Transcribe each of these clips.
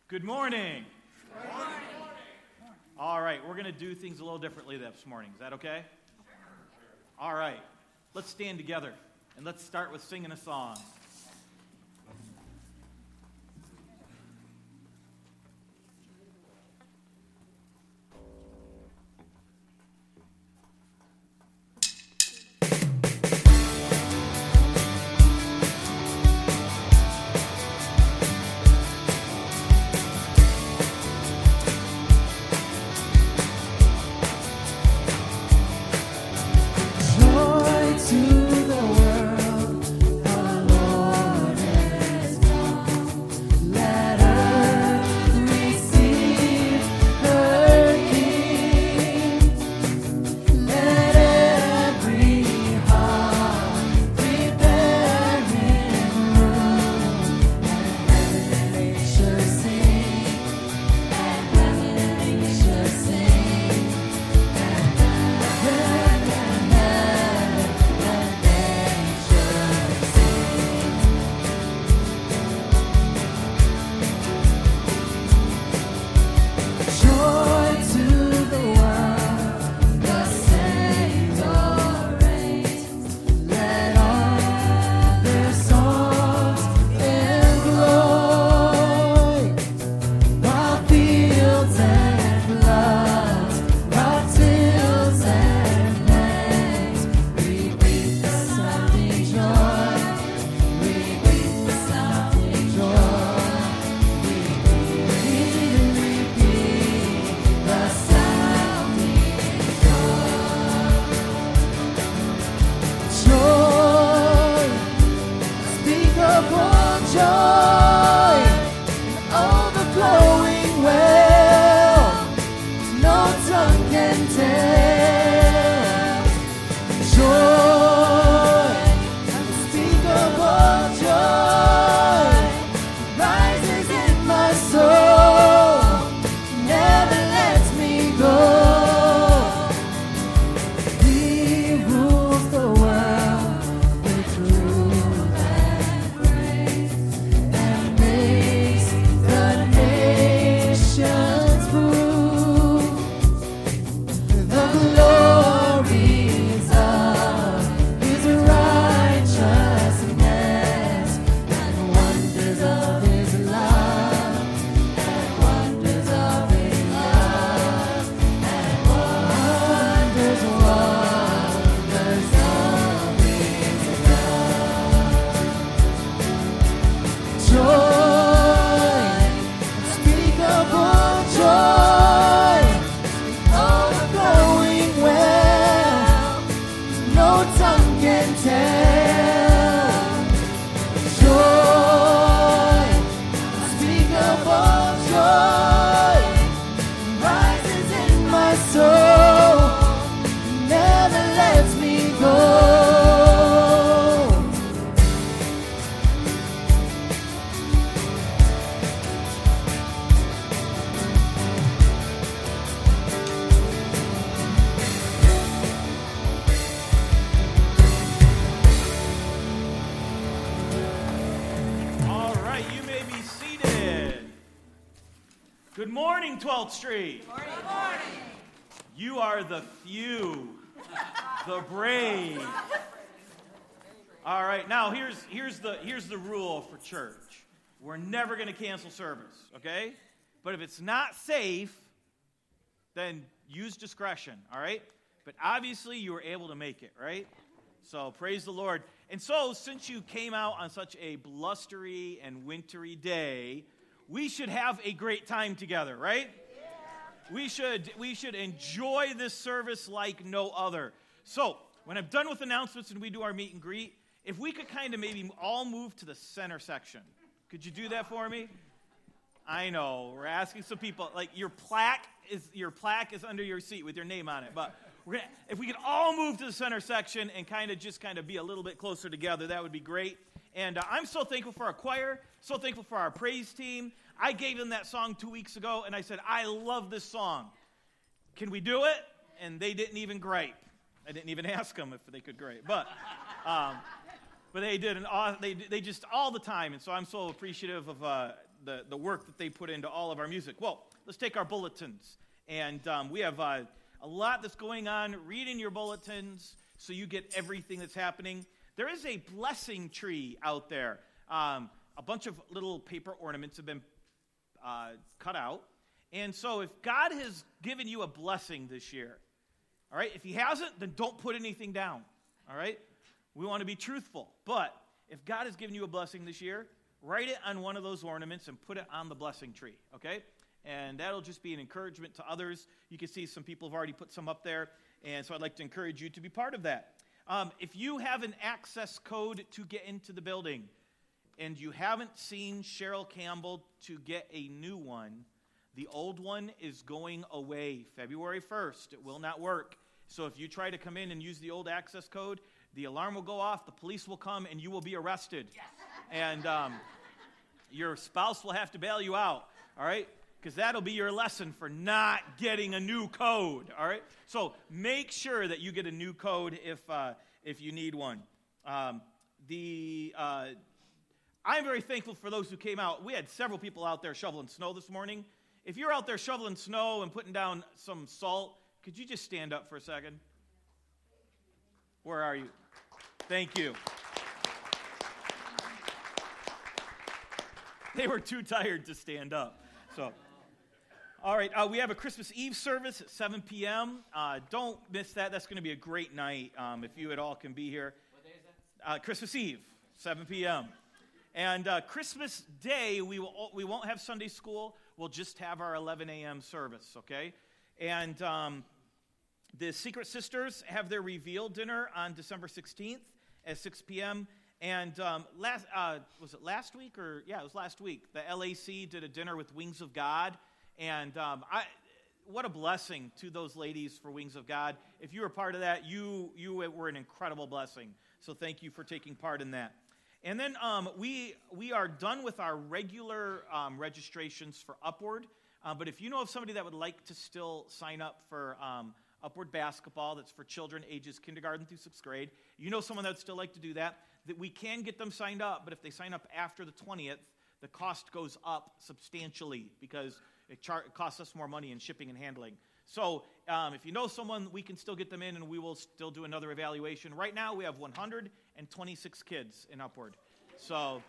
Good morning. Good morning. All right, we're going to do things a little differently this morning. Is that okay? All right, let's stand together and let's start with singing a song. Good morning, 12th Street. Good morning. You are the few, the brave. All right, now here's the rule for church. We're never going to cancel service, okay? But if it's not safe, then use discretion, all right? But obviously you were able to make it, right? So praise the Lord. And so since you came out on such a blustery and wintry day, we should have a great time together, right? Yeah. We should enjoy this service like no other. So, when I'm done with announcements and we do our meet and greet, if we could kind of maybe all move to the center section. Could you do that for me? I know, we're asking some people, like your plaque is under your seat with your name on it, but if we could all move to the center section and kind of be a little bit closer together, that would be great. And I'm so thankful for our choir, so thankful for our praise team. I gave them that song 2 weeks ago, and I said, I love this song. Can we do it? And they didn't even gripe. I didn't even ask them if they could gripe. But they did, they just all the time. And so I'm so appreciative of the work that they put into all of our music. Well, let's take our bulletins. And we have a lot that's going on. Read in your bulletins so you get everything that's happening. There is a blessing tree out there. A bunch of little paper ornaments have been cut out. And so if God has given you a blessing this year, all right, if he hasn't, then don't put anything down, all right? We want to be truthful. But if God has given you a blessing this year, write it on one of those ornaments and put it on the blessing tree, okay? And that'll just be an encouragement to others. You can see some people have already put some up there, and so I'd like to encourage you to be part of that. If you have an access code to get into the building and you haven't seen Cheryl Campbell to get a new one, the old one is going away February 1st. It will not work. So if you try to come in and use the old access code, the alarm will go off, the police will come, and you will be arrested. Yes. And your spouse will have to bail you out, all right? Because that'll be your lesson for not getting a new code, all right? So make sure that you get a new code if you need one. I'm very thankful for those who came out. We had several people out there shoveling snow this morning. If you're out there shoveling snow and putting down some salt, could you just stand up for a second? Where are you? Thank you. They were too tired to stand up. So, all right, we have a Christmas Eve service at 7 p.m. Don't miss that. That's going to be a great night if you at all can be here. What day is that? Christmas Eve, 7 p.m. And Christmas Day, we won't have Sunday school. We'll just have our 11 a.m. service, okay? And the Secret Sisters have their reveal dinner on December 16th at 6 p.m. And was it last week? It was last week. The LAC did a dinner with Wings of God. And what a blessing to those ladies for Wings of God. If you were part of that, you were an incredible blessing. So thank you for taking part in that. And then we are done with our regular registrations for Upward. But if you know of somebody that would like to still sign up for Upward basketball, that's for children ages kindergarten through 6th grade, you know someone that would still like to do that, that we can get them signed up. But if they sign up after the 20th, the cost goes up substantially because it costs us more money in shipping and handling. So if you know someone, we can still get them in, and we will still do another evaluation. Right now, we have 126 kids in Upward. So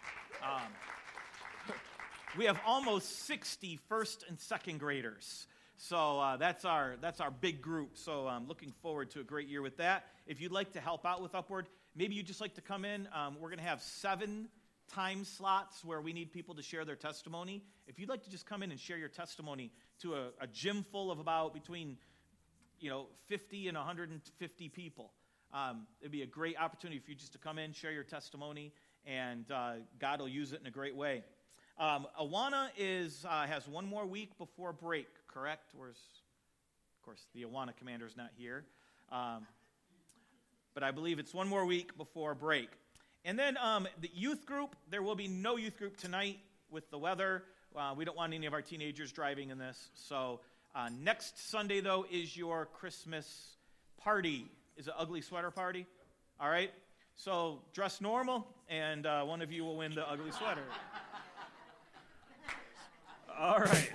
we have almost 60 first and second graders. So that's our big group. So I'm looking forward to a great year with that. If you'd like to help out with Upward, maybe you'd just like to come in. We're going to have 7 time slots where we need people to share their testimony. If you'd like to just come in and share your testimony to a gym full of about between 50 and 150 people, it'd be a great opportunity for you just to come in, share your testimony, and God will use it in a great way. Awana has one more week before break, correct? Of course, the Awana commander's not here. But I believe it's one more week before break. And then the youth group, there will be no youth group tonight with the weather. We don't want any of our teenagers driving in this. So next Sunday, though, is your Christmas party. Is it ugly sweater party? All right. So dress normal, and one of you will win the ugly sweater. All right.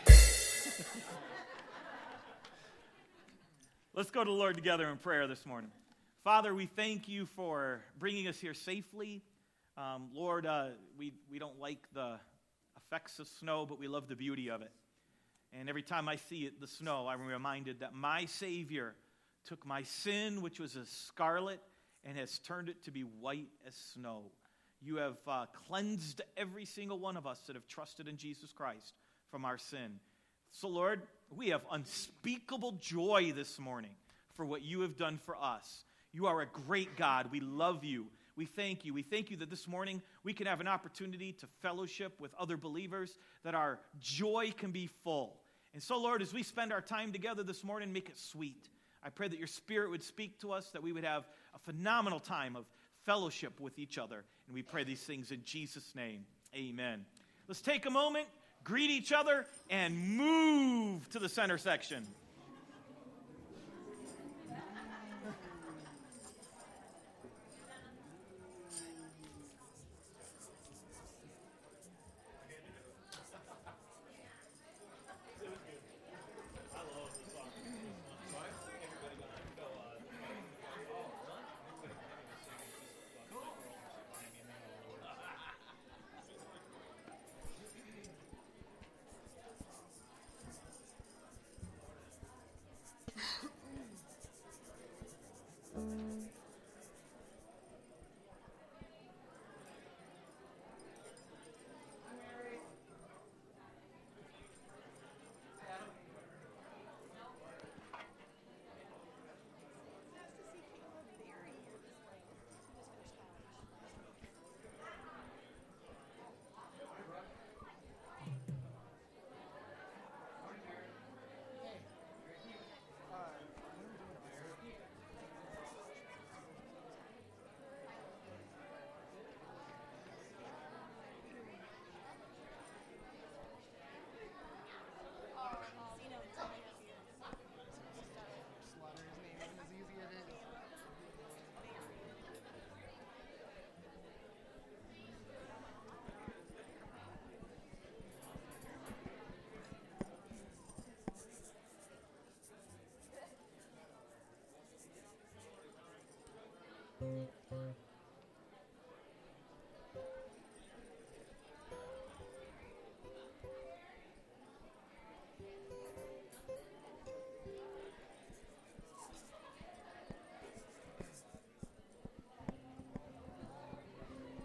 Let's go to the Lord together in prayer this morning. Father, we thank you for bringing us here safely. Lord, we don't like the effects of snow, but we love the beauty of it. And every time I see the snow, I'm reminded that my Savior took my sin, which was as scarlet, and has turned it to be white as snow. You have cleansed every single one of us that have trusted in Jesus Christ from our sin. So, Lord, we have unspeakable joy this morning for what you have done for us. You are a great God. We love you. We thank you. We thank you that this morning we can have an opportunity to fellowship with other believers, that our joy can be full. And so, Lord, as we spend our time together this morning, make it sweet. I pray that your Spirit would speak to us, that we would have a phenomenal time of fellowship with each other. And we pray these things in Jesus' name. Amen. Let's take a moment, greet each other, and move to the center section.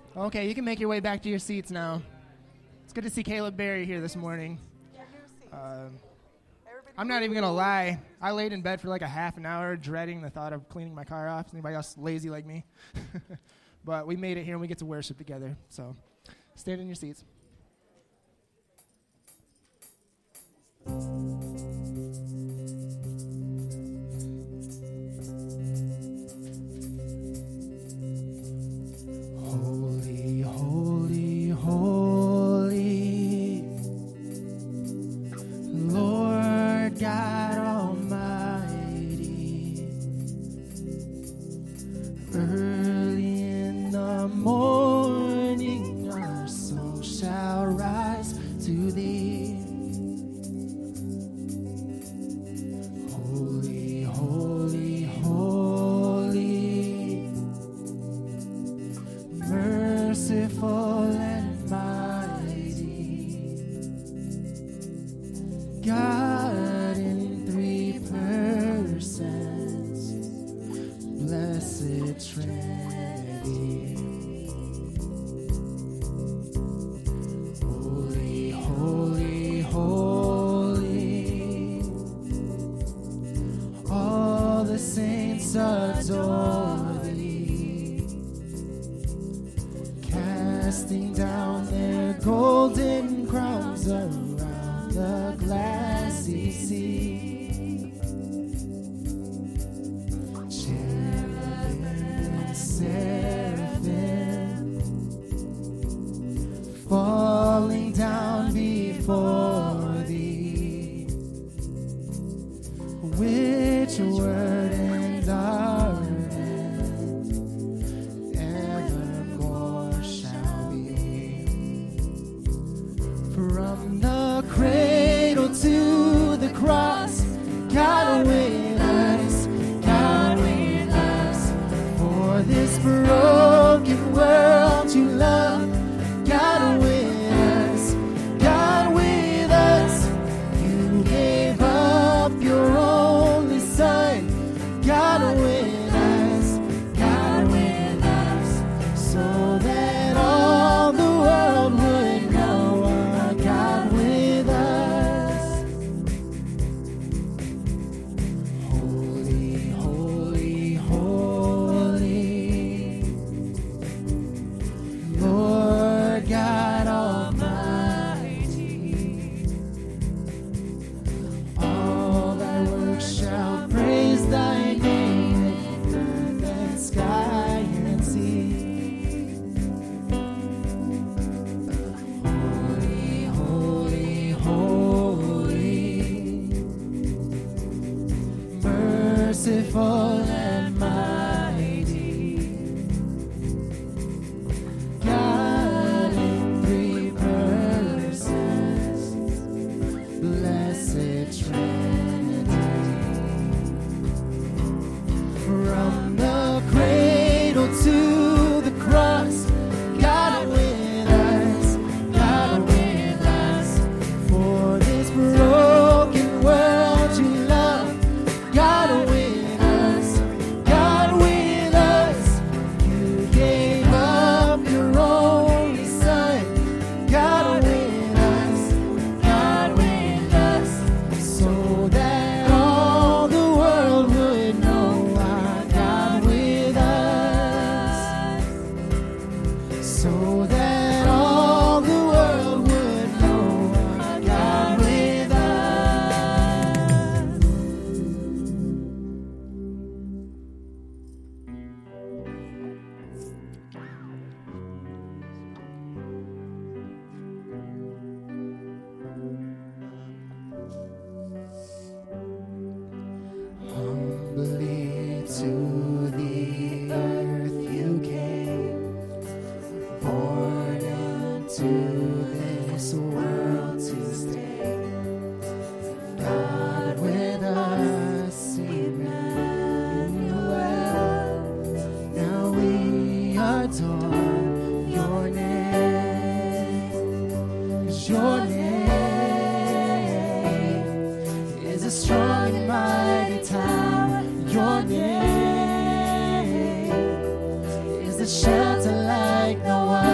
Okay, you can make your way back to your seats now. It's good to see Caleb Berry here this morning. I'm not even going to lie. I laid in bed for like a half an hour dreading the thought of cleaning my car off. Is anybody else lazy like me? But we made it here and we get to worship together. So stand in your seats. Holy, holy, holy, Lord God Almighty. Early in the morning our soul shall rise to thee. Holy, holy, holy, merciful and mighty, God in three persons, blessed Trinity. Holy, holy, holy, all the saints adore thee, casting down their golden crowns around the glassy sea. Cherubim and seraphim falling down before thee, which word and our end evermore shall be. From the cradle to the cross, God with us, for this broken world you love. God with us, you gave up your only Son. God with us, so that all the world would know our God with us. Holy, holy, holy, Lord God Almighty. All thy works shall praise thy name in earth and sky and sea. Holy, holy, holy, merciful and mighty, God in three persons, blessed Trinity. From the cradle to the cross, God with us, for this broken world you love. God with us, you gave up your only Son. God with us, so that all the world would know our God with us. So that all the world would know our God with us. Humbly to the earth you came, born into this world to stay. God with us, Emmanuel. Now we adore your name, 'cause your name is a strong and mighty tower. Your name is a shelter like no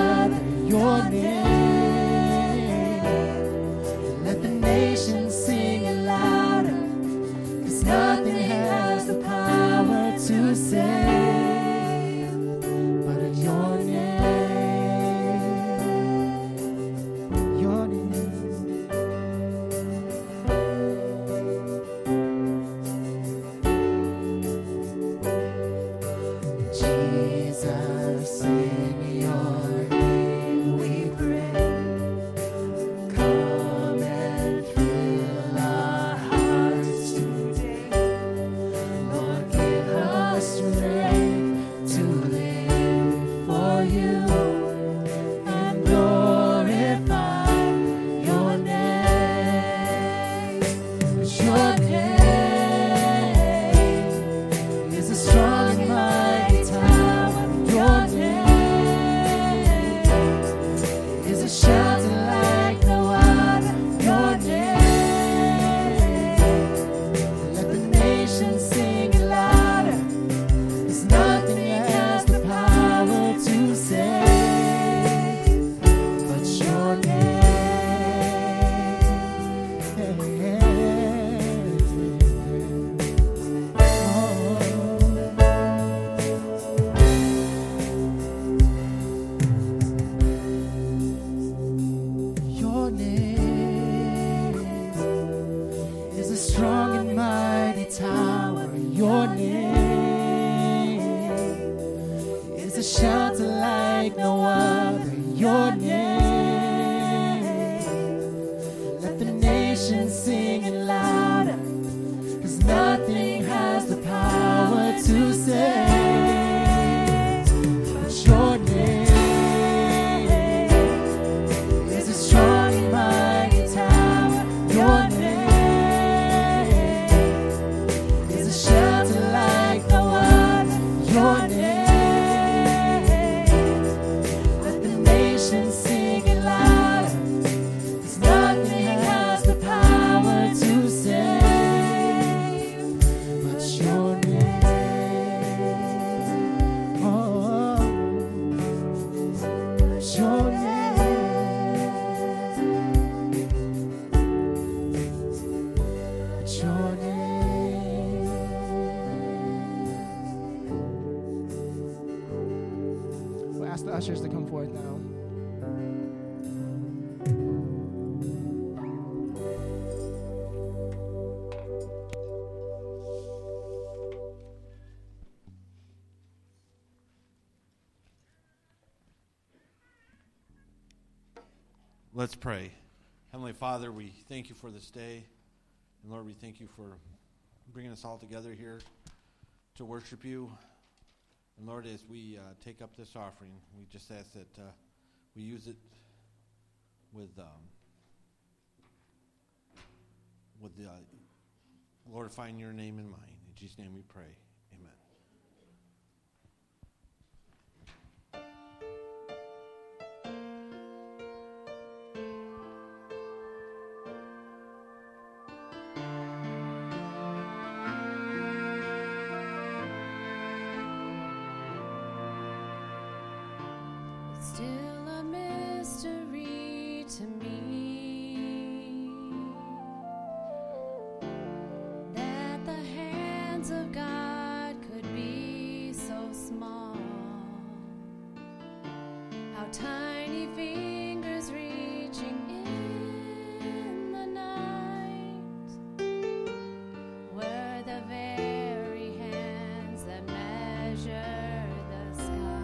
like no other. Your name. Let the nations sing it louder, 'cause nothing has the power to save. But your name is a strong and mighty tower. Your name is a shelter like no other. Your name, let the nations sing it louder, 'cause nothing has the power to save but your name. Oh, your name. Your name. We'll ask the ushers to come forth now. Let's pray. Heavenly Father, we thank you for this day. And Lord, we thank you for bringing us all together here to worship you. And Lord, as we take up this offering, we just ask that we use it with glorifying your name in mind. In Jesus' name we pray. Amen. Still a mystery to me that the hands of God could be so small. How tiny fingers reaching in the night were the very hands that measure the sky.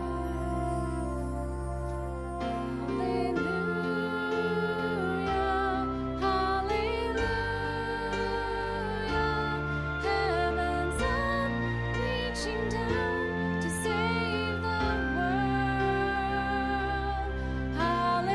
Hallelujah.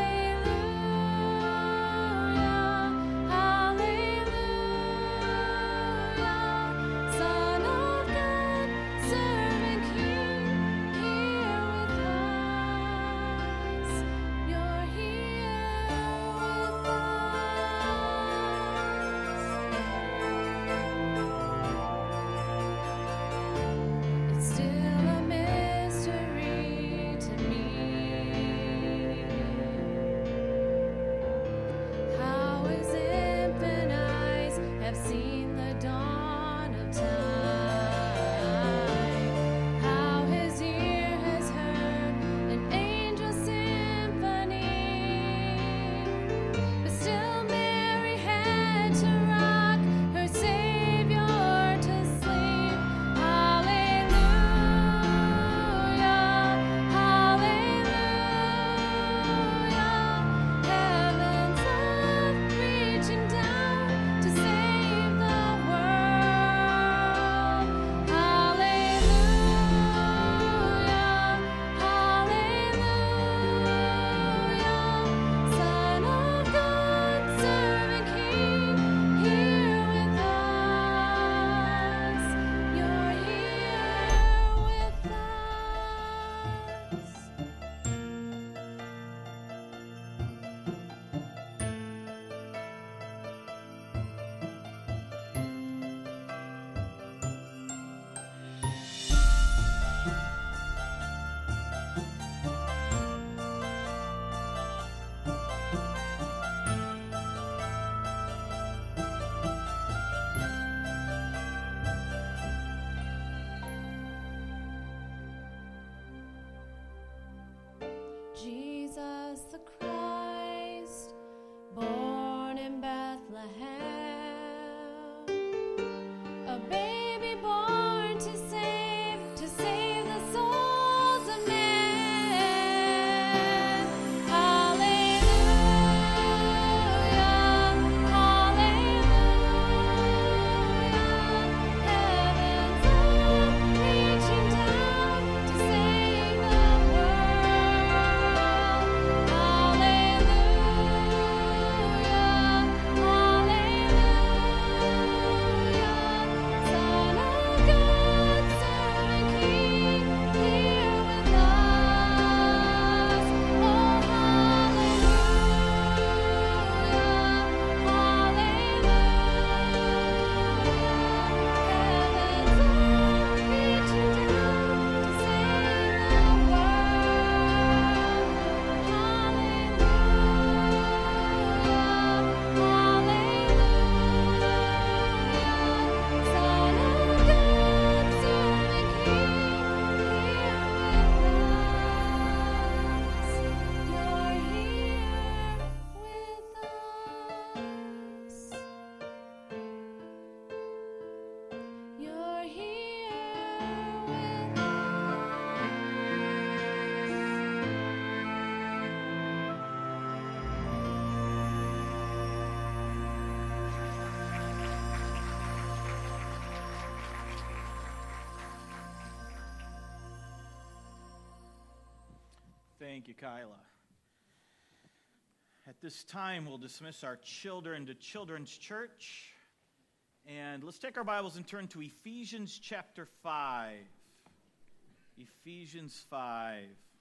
Thank you, Kyla. At this time, we'll dismiss our children to Children's Church. And let's take our Bibles and turn to Ephesians chapter 5. Ephesians 5.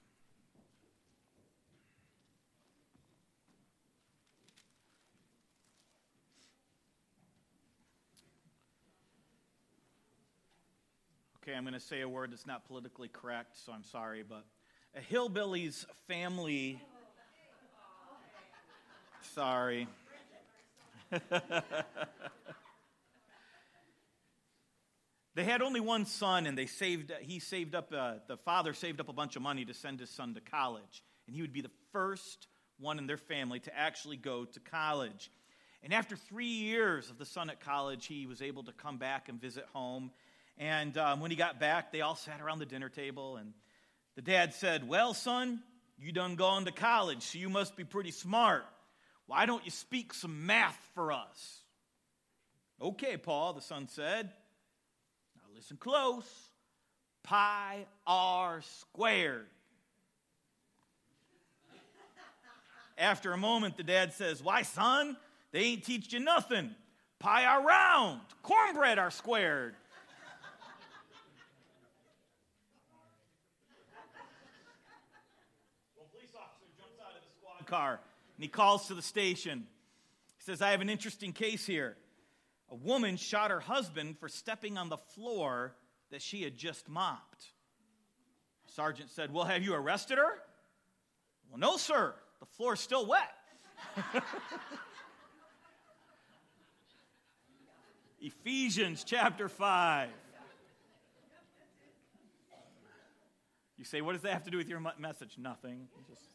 Okay, I'm going to say a word that's not politically correct, so I'm sorry, but a hillbilly's family. Sorry. They had only one son, and the father saved up a bunch of money to send his son to college. And he would be the first one in their family to actually go to college. And after 3 years of the son at college, he was able to come back and visit home. And when he got back, they all sat around the dinner table, and the dad said, "Well, son, you done gone to college, so you must be pretty smart. Why don't you speak some math for us?" "Okay, Paul," the son said. "Now listen close. Pi r squared." After a moment, the dad says, "Why, son, they ain't teach you nothing. Pi r round, cornbread r squared." Car, and he calls to the station. He says, "I have an interesting case here. A woman shot her husband for stepping on the floor that she had just mopped." The sergeant said, "Well, have you arrested her?" "Well, no, sir. The floor is still wet." Ephesians chapter 5. You say, what does that have to do with your message? Nothing.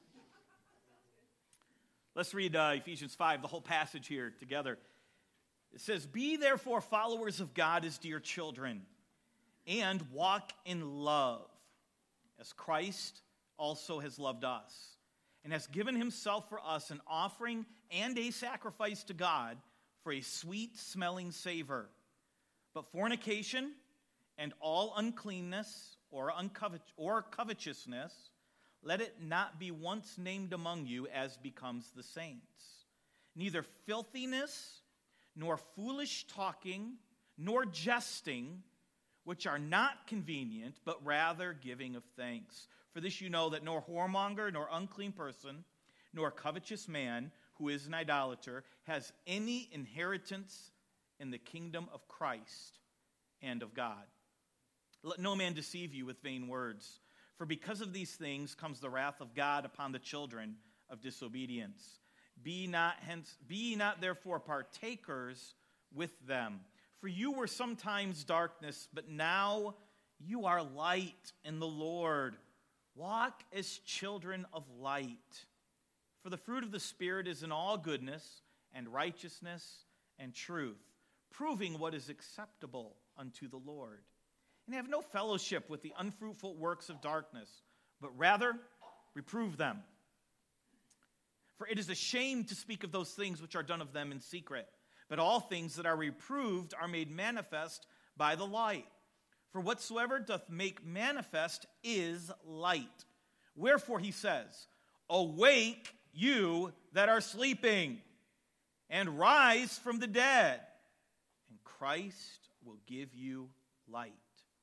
Let's read Ephesians 5, the whole passage here together. It says, "Be therefore followers of God as dear children, and walk in love, as Christ also has loved us, and has given himself for us an offering and a sacrifice to God for a sweet-smelling savor. But fornication and all uncleanness or covetousness, let it not be once named among you as becomes the saints. Neither filthiness, nor foolish talking, nor jesting, which are not convenient, but rather giving of thanks. For this you know that nor whoremonger, nor unclean person, nor covetous man, who is an idolater, has any inheritance in the kingdom of Christ and of God. Let no man deceive you with vain words. For because of these things comes the wrath of God upon the children of disobedience. Be ye not therefore partakers with them. For you were sometimes darkness, but now you are light in the Lord. Walk as children of light. For the fruit of the Spirit is in all goodness and righteousness and truth, proving what is acceptable unto the Lord. And have no fellowship with the unfruitful works of darkness, but rather reprove them. For it is a shame to speak of those things which are done of them in secret. But all things that are reproved are made manifest by the light. For whatsoever doth make manifest is light. Wherefore he says, Awake, you that are sleeping, and rise from the dead, and Christ will give you light.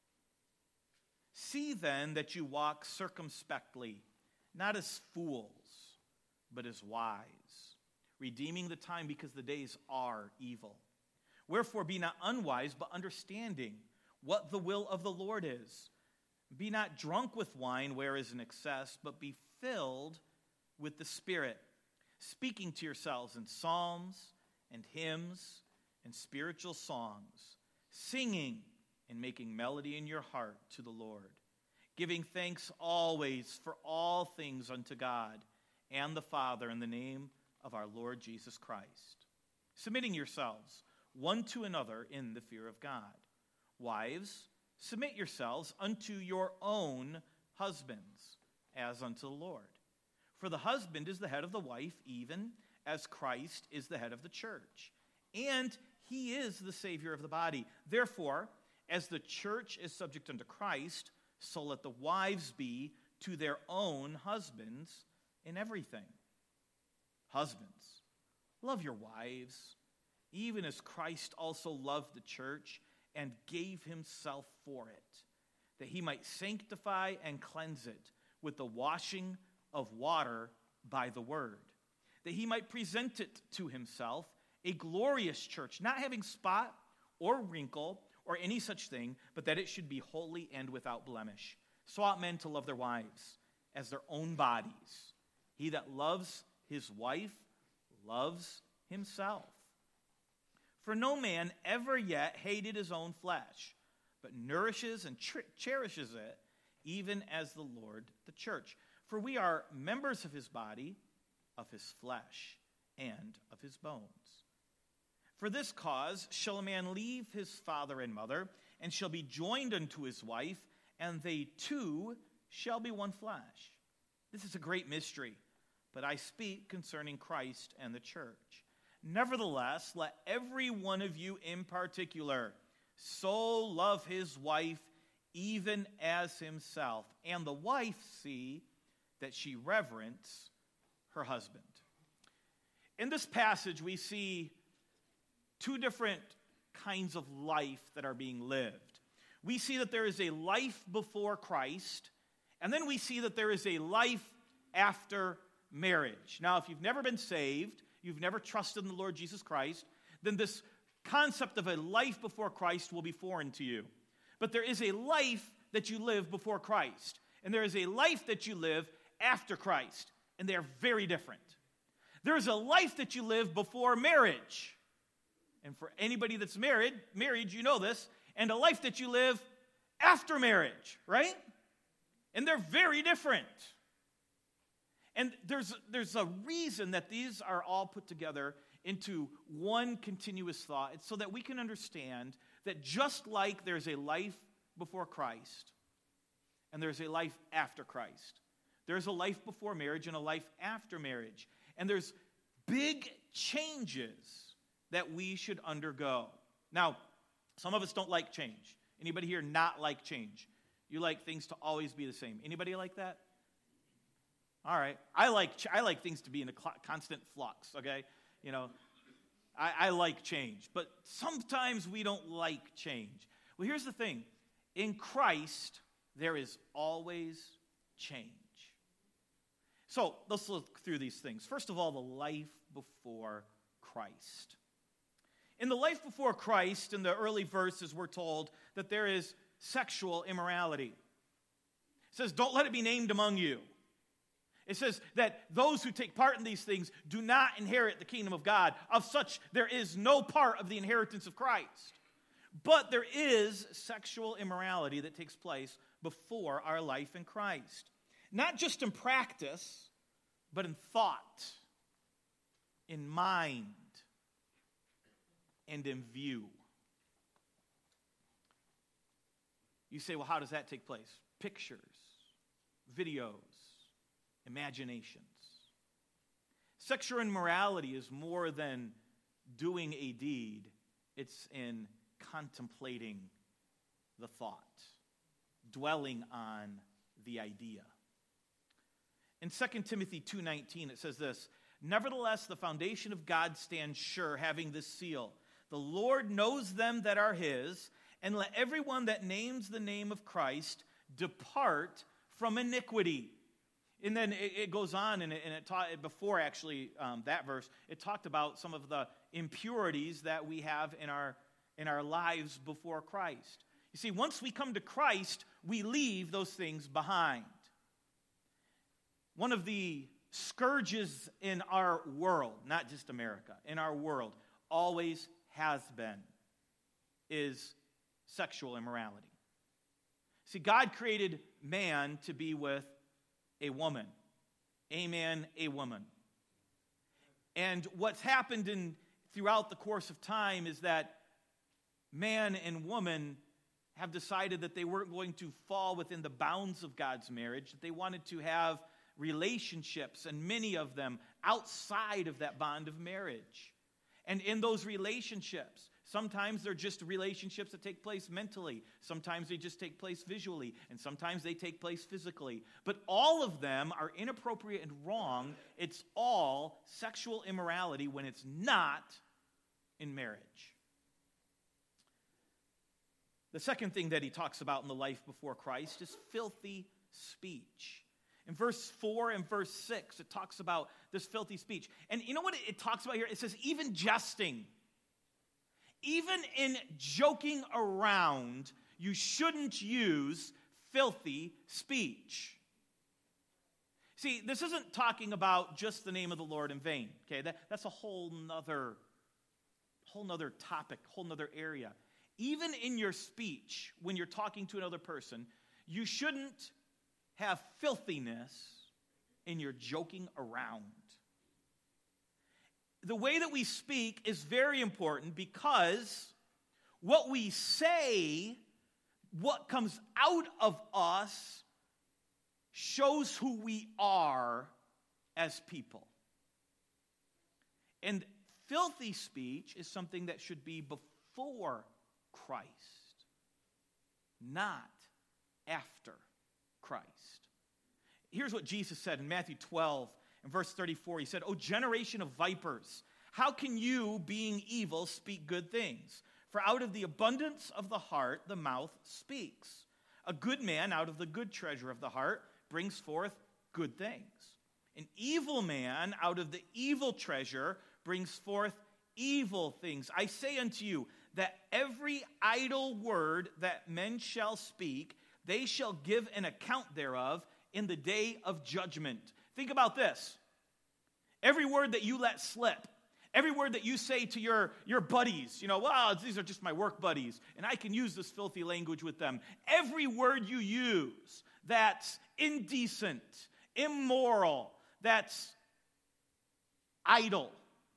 See then that you walk circumspectly, not as fools, but as wise, redeeming the time because the days are evil. Wherefore be not unwise, but understanding what the will of the Lord is. Be not drunk with wine, where is an excess, but be filled with the Spirit, speaking to yourselves in psalms and hymns and spiritual songs, singing and making melody in your heart to the Lord, giving thanks always for all things unto God and the Father in the name of our Lord Jesus Christ, submitting yourselves one to another in the fear of God. Wives, submit yourselves unto your own husbands, as unto the Lord. For the husband is the head of the wife, even as Christ is the head of the church, and he is the Savior of the body. Therefore, as the church is subject unto Christ, so let the wives be to their own husbands in everything. Husbands, love your wives, even as Christ also loved the church and gave himself for it, that he might sanctify and cleanse it with the washing of water by the word, that he might present it to himself a glorious church, not having spot or wrinkle or any such thing, but that it should be holy and without blemish. So ought men to love their wives as their own bodies. He that loves his wife loves himself. For no man ever yet hated his own flesh, but nourishes and cherishes it, even as the Lord the church. For we are members of his body, of his flesh, and of his bones. For this cause shall a man leave his father and mother, and shall be joined unto his wife, and they two shall be one flesh. This is a great mystery, but I speak concerning Christ and the church. Nevertheless, let every one of you in particular so love his wife even as himself, and the wife see that she reverence her husband. In this passage, we see two different kinds of life that are being lived. We see that there is a life before Christ, and then we see that there is a life after marriage. Now, if you've never been saved, you've never trusted in the Lord Jesus Christ, then this concept of a life before Christ will be foreign to you. But there is a life that you live before Christ, and there is a life that you live after Christ, and they are very different. There is a life that you live before marriage, and for anybody that's married, you know this, and a life that you live after marriage, right? And they're very different. And there's a reason that these are all put together into one continuous thought. It's so that we can understand that just like there's a life before Christ and there's a life after Christ, there's a life before marriage and a life after marriage. And there's big changes that we should undergo. Now, some of us don't like change. Anybody here not like change? You like things to always be the same. Anybody like that? All right. I like things to be in a constant flux, okay? You know, I like change. But sometimes we don't like change. Well, here's the thing. In Christ, there is always change. So let's look through these things. First of all, the life before Christ. In the life before Christ, in the early verses, we're told that there is sexual immorality. It says, don't let it be named among you. It says that those who take part in these things do not inherit the kingdom of God. Of such, there is no part of the inheritance of Christ. But there is sexual immorality that takes place before our life in Christ. Not just in practice, but in thought, in mind, and in view. You say, well, how does that take place? Pictures, videos, imaginations. Sexual immorality is more than doing a deed. It's in contemplating the thought, dwelling on the idea. In 2 Timothy 2:19, it says this, nevertheless, the foundation of God stands sure, having this seal. The Lord knows them that are his, and let everyone that names the name of Christ depart from iniquity. And then it goes on, and it taught before actually that verse, it talked about some of the impurities that we have in our lives before Christ. You see, once we come to Christ, we leave those things behind. One of the scourges in our world, not just America, in our world, always has been, is sexual immorality. See, God created man to be with a woman. A man, a woman. And what's happened throughout the course of time is that man and woman have decided that they weren't going to fall within the bounds of God's marriage, that they wanted to have relationships, and many of them outside of that bond of marriage. And in those relationships, Sometimes they're just relationships that take place mentally. Sometimes they just take place visually. And sometimes they take place physically. But all of them are inappropriate and wrong. It's all sexual immorality when it's not in marriage. The second thing that he talks about in the life before Christ is filthy speech. In verse 4 and verse 6, it talks about this filthy speech. And you know what it talks about here? It says, even jesting. Even in joking around, you shouldn't use filthy speech. See, this isn't talking about just the name of the Lord in vain. Okay, that's a whole nother topic, whole nother area. Even in your speech, when you're talking to another person, you shouldn't have filthiness in your joking around. The way that we speak is very important because what we say, what comes out of us, shows who we are as people. And filthy speech is something that should be before Christ, not after Christ. Here's what Jesus said in Matthew 12 and verse 34. He said, "O generation of vipers, how can you, being evil, speak good things? For out of the abundance of the heart, the mouth speaks. A good man out of the good treasure of the heart brings forth good things. An evil man out of the evil treasure brings forth evil things. I say unto you that every idle word that men shall speak, they shall give an account thereof in the day of judgment." Think about this. Every word that you let slip, every word that you say to your buddies, well, these are just my work buddies, and I can use this filthy language with them. Every word you use that's indecent, immoral, that's idle,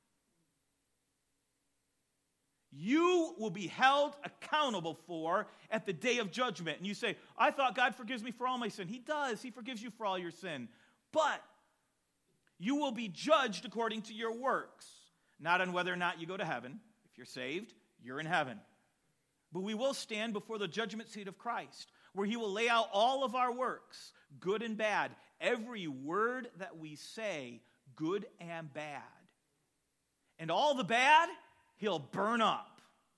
you will be held accountable for at the day of judgment. And you say, I thought God forgives me for all my sin. He does. He forgives you for all your sin. But you will be judged according to your works, not on whether or not you go to heaven. If you're saved, you're in heaven. But we will stand before the judgment seat of Christ, where he will lay out all of our works, good and bad, every word that we say, good and bad. And all the bad, he'll burn up.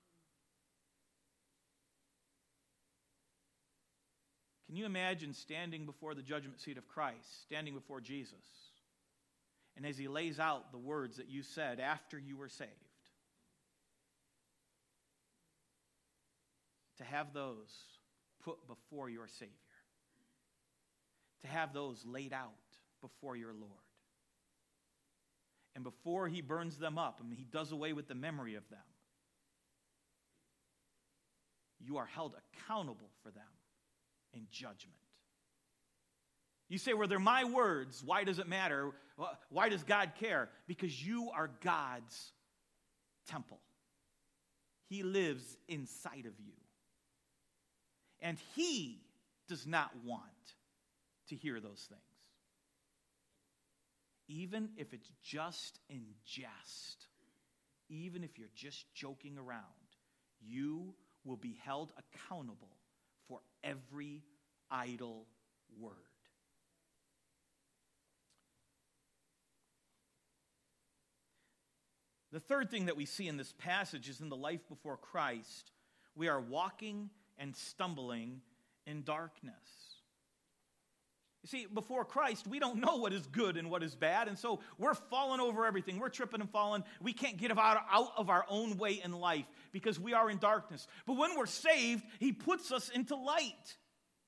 Can you imagine standing before the judgment seat of Christ, standing before Jesus, and as he lays out the words that you said after you were saved, to have those put before your Savior, to have those laid out before your Lord, and before he burns them up and he does away with the memory of them, you are held accountable for them in judgment. You say, well, they're my words. Why does it matter? Why does God care? Because you are God's temple. He lives inside of you. And he does not want to hear those things. Even if it's just in jest, even if you're just joking around, you will be held accountable for every idle word. The third thing that we see in this passage is in the life before Christ, we are walking and stumbling in darkness. You see, before Christ, we don't know what is good and what is bad, and so we're falling over everything. We're tripping and falling. We can't get out of our own way in life because we are in darkness. But when we're saved, he puts us into light.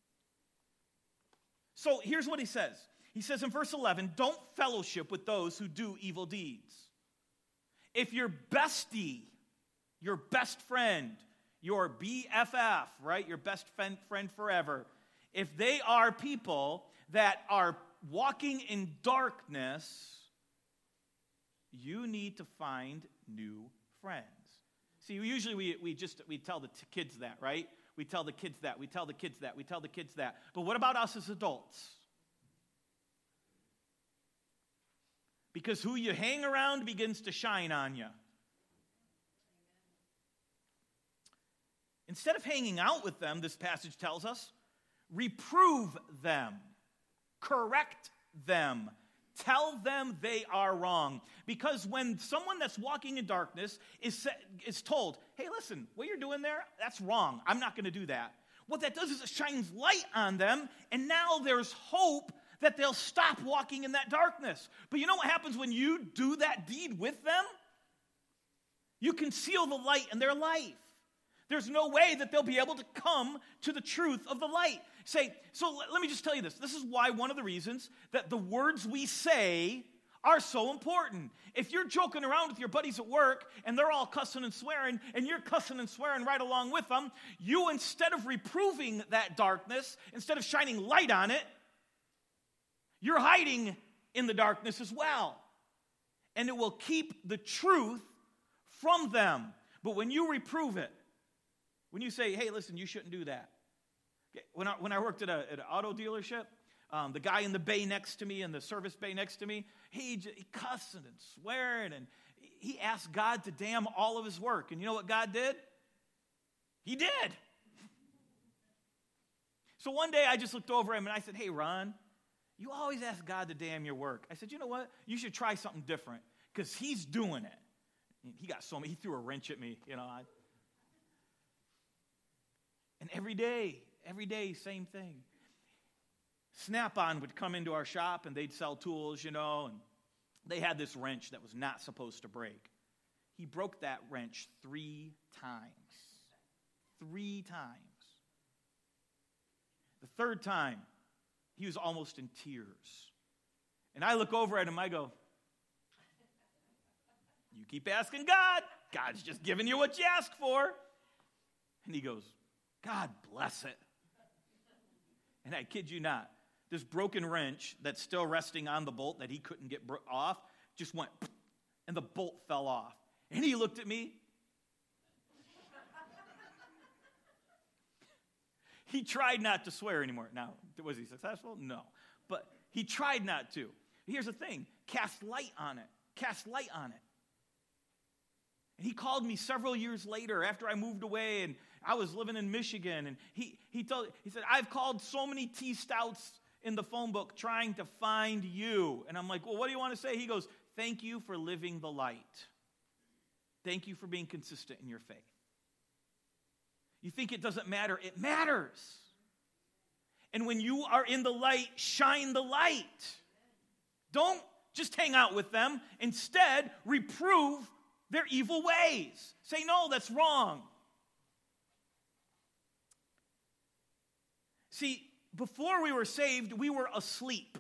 So here's what he says. He says in verse 11, don't fellowship with those who do evil deeds. If your bestie, your best friend, your BFF, right, your best friend forever, if they are people that are walking in darkness, you need to find new friends. See, usually we tell the kids that, right? We tell the kids that, we tell the kids that, we tell the kids that. But what about us as adults? Because who you hang around begins to shine on you. instead of hanging out with them, this passage tells us, reprove them, correct them, tell them they are wrong. Because when someone that's walking in darkness is told, hey, listen, what you're doing there, that's wrong. I'm not going to do that. What that does is it shines light on them, and now there's hope that they'll stop walking in that darkness. But you know what happens when you do that deed with them? You conceal the light in their life. There's no way that they'll be able to come to the truth of the light. So let me just tell you this. This is why one of the reasons that the words we say are so important. If you're joking around with your buddies at work and they're all cussing and swearing and you're cussing and swearing right along with them, you, instead of reproving that darkness, instead of shining light on it, you're hiding in the darkness as well. And it will keep the truth from them. But when you reprove it, when you say, hey, listen, you shouldn't do that. When I worked at an auto dealership, the guy in the bay next to me, in the service bay next to me, he cussing and swearing, and he asked God to damn all of his work. And you know what God did? He did. So one day I just looked over him and I said, hey, Ron, you always ask God to damn your work. I said, you know what? You should try something different, because he's doing it. He threw a wrench at me, And every day, same thing. Snap-on would come into our shop, and they'd sell tools, and they had this wrench that was not supposed to break. He broke that wrench 3 times. 3 times. The third time, he was almost in tears. And I look over at him, I go, you keep asking God. God's just giving you what you ask for. And he goes, God bless it. And I kid you not, this broken wrench that's still resting on the bolt that he couldn't get off just went, and the bolt fell off. And he looked at me. He tried not to swear anymore. Now, was he successful? No. But he tried not to. Here's the thing. Cast light on it. Cast light on it. And he called me several years later after I moved away, and I was living in Michigan, and he said, I've called so many tea stouts in the phone book trying to find you. And I'm like, well, what do you want to say? He goes, thank you for living the light. Thank you for being consistent in your faith. You think it doesn't matter? It matters. And when you are in the light, shine the light. Don't just hang out with them. Instead, reprove their evil ways. Say, no, that's wrong. See, before we were saved, we were asleep.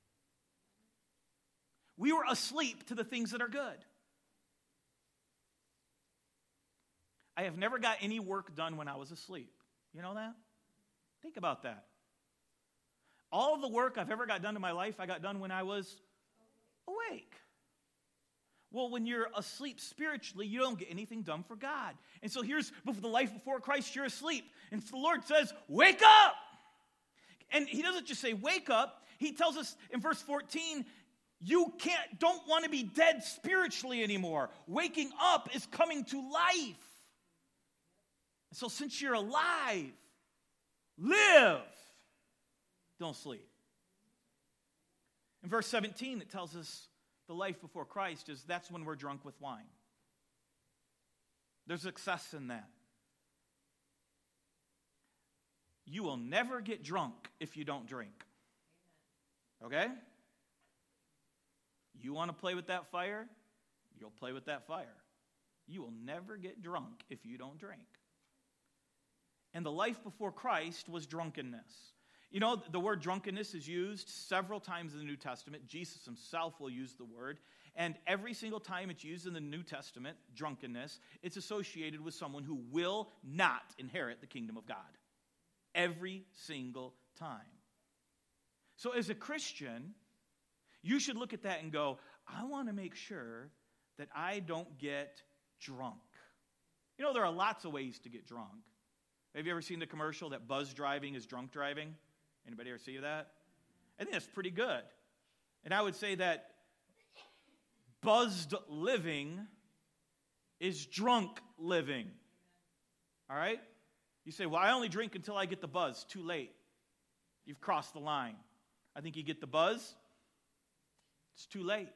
We were asleep to the things that are good. I have never got any work done when I was asleep. You know that? Think about that. All of the work I've ever got done in my life, I got done when I was awake. Well, when you're asleep spiritually, you don't get anything done for God. And so here's the life before Christ, you're asleep. And the Lord says, wake up! And he doesn't just say wake up. He tells us in verse 14, you don't want to be dead spiritually anymore. Waking up is coming to life. And so since you're alive, live. Don't sleep. In verse 17, it tells us the life before Christ is that's when we're drunk with wine. There's success in that. You will never get drunk if you don't drink. Okay? You want to play with that fire? You'll play with that fire. You will never get drunk if you don't drink. And the life before Christ was drunkenness. You know, the word drunkenness is used several times in the New Testament. Jesus himself will use the word. And every single time it's used in the New Testament, drunkenness, it's associated with someone who will not inherit the kingdom of God. Every single time. So as a Christian, you should look at that and go, I want to make sure that I don't get drunk. You know, there are lots of ways to get drunk. Have you ever seen the commercial that buzz driving is drunk driving? Anybody ever see that? I think that's pretty good. And I would say that buzzed living is drunk living. All right? You say, well, I only drink until I get the buzz. Too late. You've crossed the line. I think you get the buzz, it's too late.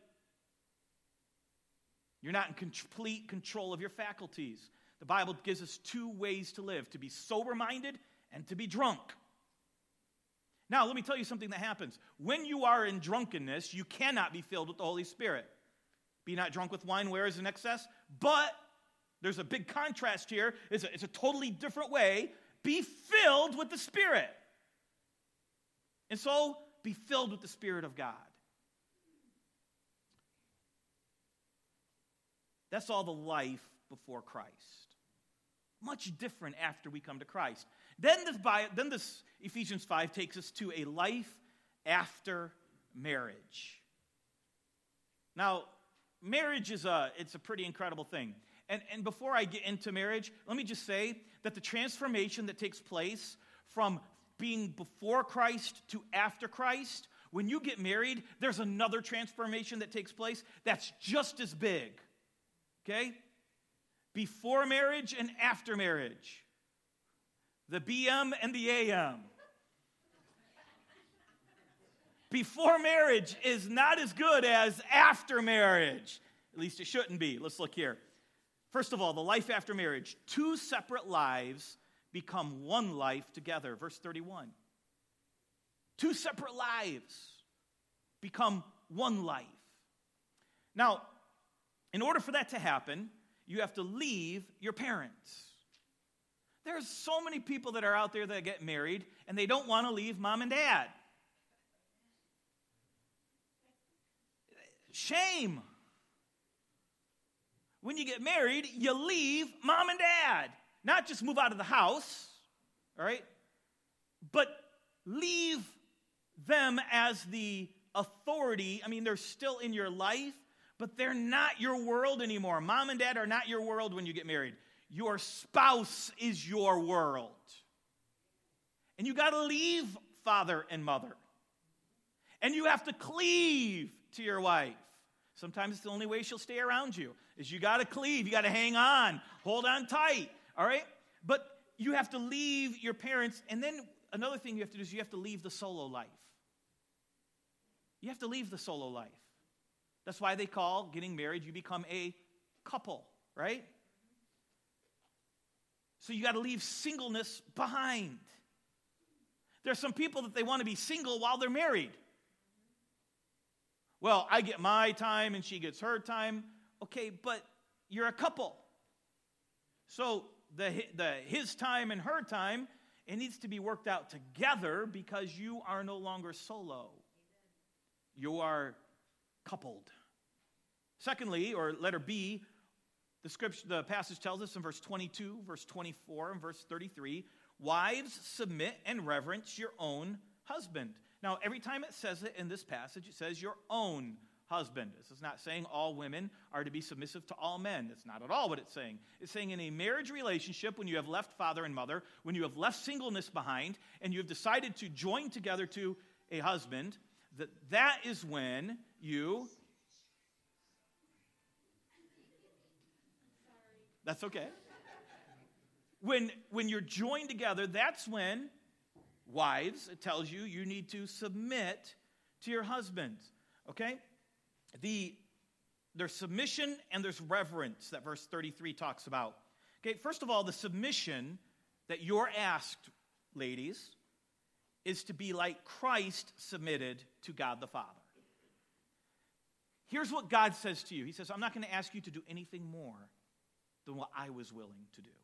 You're not in complete control of your faculties. The Bible gives us two ways to live, to be sober-minded and to be drunk. Now, let me tell you something that happens. When you are in drunkenness, you cannot be filled with the Holy Spirit. Be not drunk with wine where is in excess, but there's a big contrast here. It's a totally different way. Be filled with the Spirit. And so, be filled with the Spirit of God. That's all the life before Christ. Much different after we come to Christ. Then this Ephesians 5 takes us to a life after marriage. Now, marriage it's a pretty incredible thing. And before I get into marriage, let me just say that the transformation that takes place from being before Christ to after Christ, when you get married, there's another transformation that takes place that's just as big. Okay? Before marriage and after marriage. The BM and the AM. Before marriage is not as good as after marriage. At least it shouldn't be. Let's look here. First of all, the life after marriage. Two separate lives become one life together. Verse 31. Two separate lives become one life. Now, in order for that to happen, you have to leave your parents. There's so many people that are out there that get married and they don't want to leave mom and dad. Shame. When you get married, you leave mom and dad. Not just move out of the house, all right? But leave them as the authority. I mean, they're still in your life, but they're not your world anymore. Mom and dad are not your world when you get married. Your spouse is your world. And you got to leave father and mother. And you have to cleave to your wife. Sometimes it's the only way she'll stay around you, is you got to cleave. You got to hang on. Hold on tight. All right? But you have to leave your parents. And then another thing you have to do is you have to leave the solo life. You have to leave the solo life. That's why they call getting married, you become a couple, right? So you got to leave singleness behind. There's some people that they want to be single while they're married. Well, I get my time and she gets her time. Okay, but you're a couple. So the his time and her time, it needs to be worked out together because you are no longer solo. You are coupled. Secondly, or letter B, the passage tells us in verse 22, verse 24, and verse 33, wives, submit and reverence your own husband. Now, every time it says it in this passage, it says your own husband. This is not saying all women are to be submissive to all men. That's not at all what it's saying. It's saying in a marriage relationship, when you have left father and mother, when you have left singleness behind, and you have decided to join together to a husband, that is when you... That's okay. When you're joined together, that's when, wives, it tells you, you need to submit to your husbands. Okay? There's submission and there's reverence that verse 33 talks about. Okay, first of all, the submission that you're asked, ladies, is to be like Christ submitted to God the Father. Here's what God says to you. He says, I'm not going to ask you to do anything more than what I was willing to do.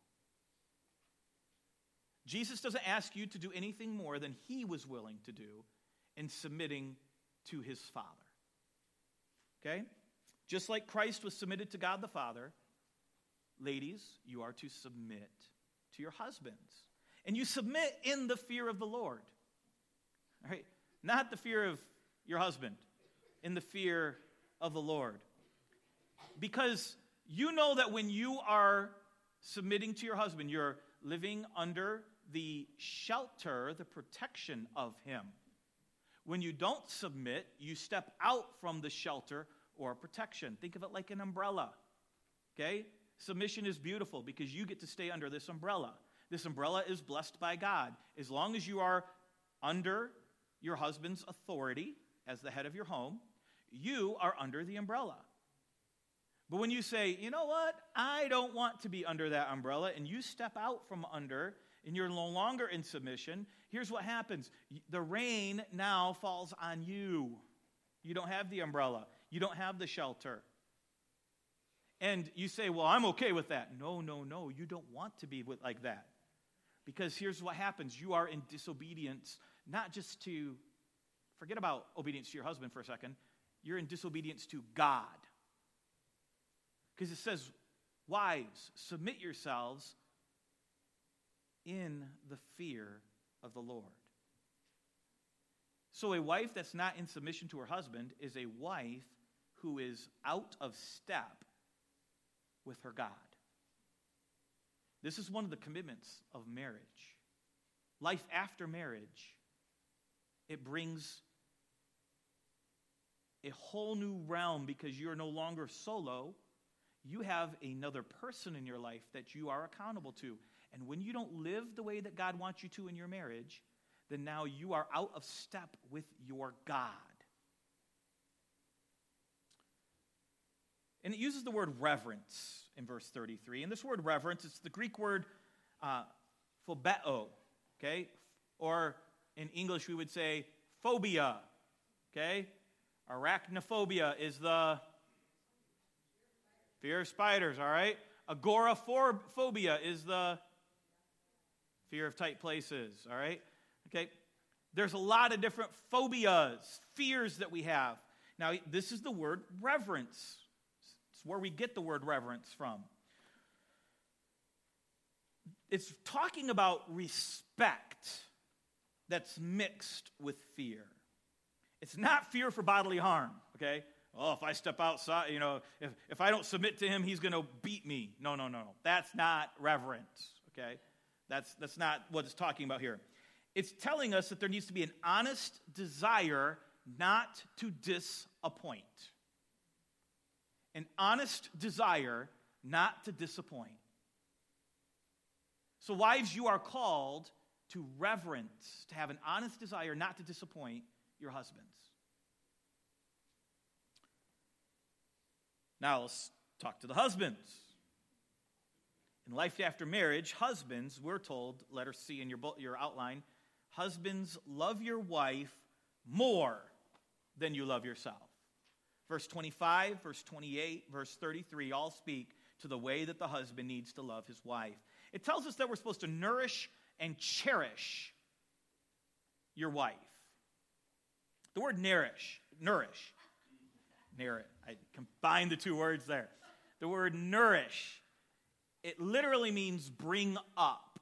Jesus doesn't ask you to do anything more than he was willing to do in submitting to his Father. Okay? Just like Christ was submitted to God the Father, ladies, you are to submit to your husbands. And you submit in the fear of the Lord. All right? Not the fear of your husband, in the fear of the Lord. Because you know that when you are submitting to your husband, you're living under the shelter, the protection of him. When you don't submit, you step out from the shelter or protection. Think of it like an umbrella. Okay? Submission is beautiful because you get to stay under this umbrella. This umbrella is blessed by God. As long as you are under your husband's authority as the head of your home, you are under the umbrella. But when you say, you know what, I don't want to be under that umbrella, and you step out from under, and you're no longer in submission, here's what happens. The rain now falls on you. You don't have the umbrella. You don't have the shelter. And you say, well, I'm okay with that. No, you don't want to be like that. Because here's what happens. You are in disobedience, not just to, forget about obedience to your husband for a second. You're in disobedience to God. Because it says, wives, submit yourselves in the fear of the Lord. So a wife that's not in submission to her husband is a wife who is out of step with her God. This is one of the commitments of marriage. Life after marriage, it brings a whole new realm because you're no longer solo. You have another person in your life that you are accountable to. And when you don't live the way that God wants you to in your marriage, then now you are out of step with your God. And it uses the word reverence in verse 33. And this word reverence, it's the Greek word phobeo, okay? Or in English we would say phobia, okay? Arachnophobia is the fear of spiders, all right? Agoraphobia is the fear of tight places, all right? Okay? There's a lot of different phobias, fears that we have. Now, this is the word reverence. It's where we get the word reverence from. It's talking about respect that's mixed with fear. It's not fear for bodily harm, okay? Oh, if I step outside, if I don't submit to him, he's going to beat me. No. That's not reverence, okay? That's not what it's talking about here. It's telling us that there needs to be an honest desire not to disappoint. An honest desire not to disappoint. So wives, you are called to reverence, to have an honest desire not to disappoint your husbands. Now let's talk to the husbands. In life after marriage, husbands, we're told, letter C in your outline, husbands, love your wife more than you love yourself. Verse 25, verse 28, verse 33 all speak to the way that the husband needs to love his wife. It tells us that we're supposed to nourish and cherish your wife. The word nourish, I combined the two words there. The word nourish, it literally means bring up.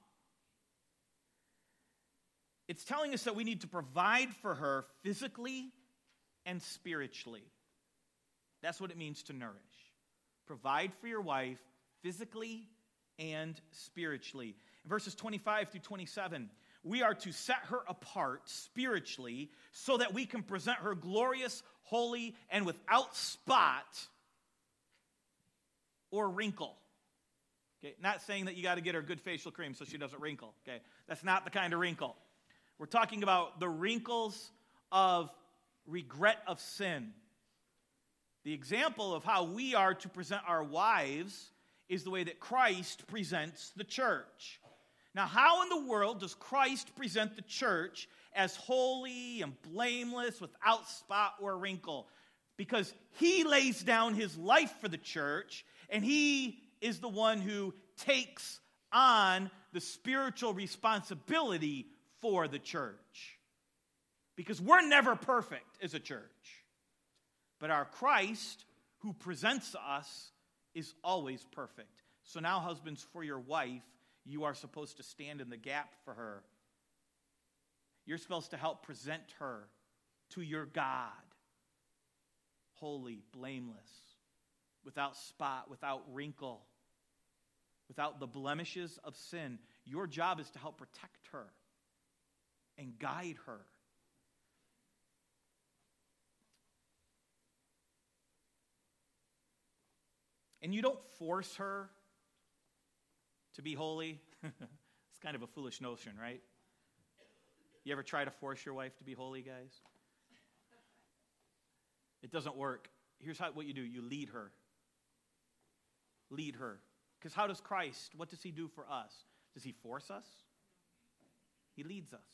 It's telling us that we need to provide for her physically and spiritually. That's what it means to nourish. Provide for your wife physically and spiritually. In verses 25 through 27, we are to set her apart spiritually so that we can present her glorious, holy, and without spot or wrinkle. Okay, not saying that you got to get her good facial cream so she doesn't wrinkle. Okay, that's not the kind of wrinkle. We're talking about the wrinkles of regret of sin. The example of how we are to present our wives is the way that Christ presents the church. Now, how in the world does Christ present the church as holy and blameless, without spot or wrinkle? Because he lays down his life for the church, and he is the one who takes on the spiritual responsibility for the church. Because we're never perfect as a church. But our Christ, who presents us, is always perfect. So now, husbands, for your wife, you are supposed to stand in the gap for her. You're supposed to help present her to your God. Holy, blameless, without spot, without wrinkle, without the blemishes of sin. Your job is to help protect her and guide her. And you don't force her to be holy. It's kind of a foolish notion, right? You ever try to force your wife to be holy, guys? It doesn't work. Here's what you do. You lead her. Lead her. Because how does Christ, what does he do for us? Does he force us? He leads us.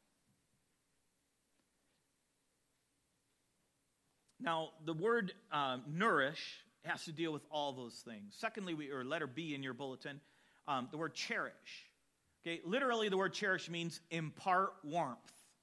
Now, the word nourish has to deal with all those things. Secondly, or letter B in your bulletin, the word cherish. Okay, literally the word cherish means impart warmth.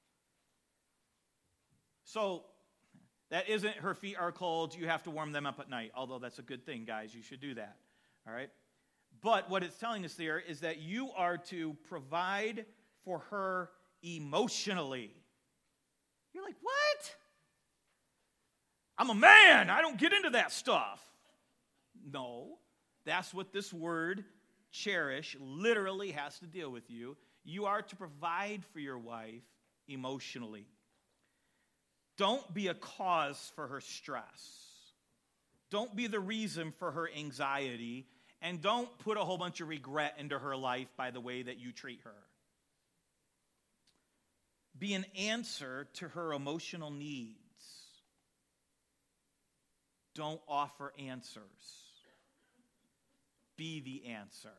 So, that isn't her feet are cold, you have to warm them up at night, although that's a good thing, guys, you should do that, all right? But what it's telling us there is that you are to provide for her emotionally. You're like, what? I'm a man, I don't get into that stuff. No, that's what this word cherish literally has to deal with you. You are to provide for your wife emotionally. Don't be a cause for her stress. Don't be the reason for her anxiety. And don't put a whole bunch of regret into her life by the way that you treat her. Be an answer to her emotional needs. Don't offer answers. Be the answer.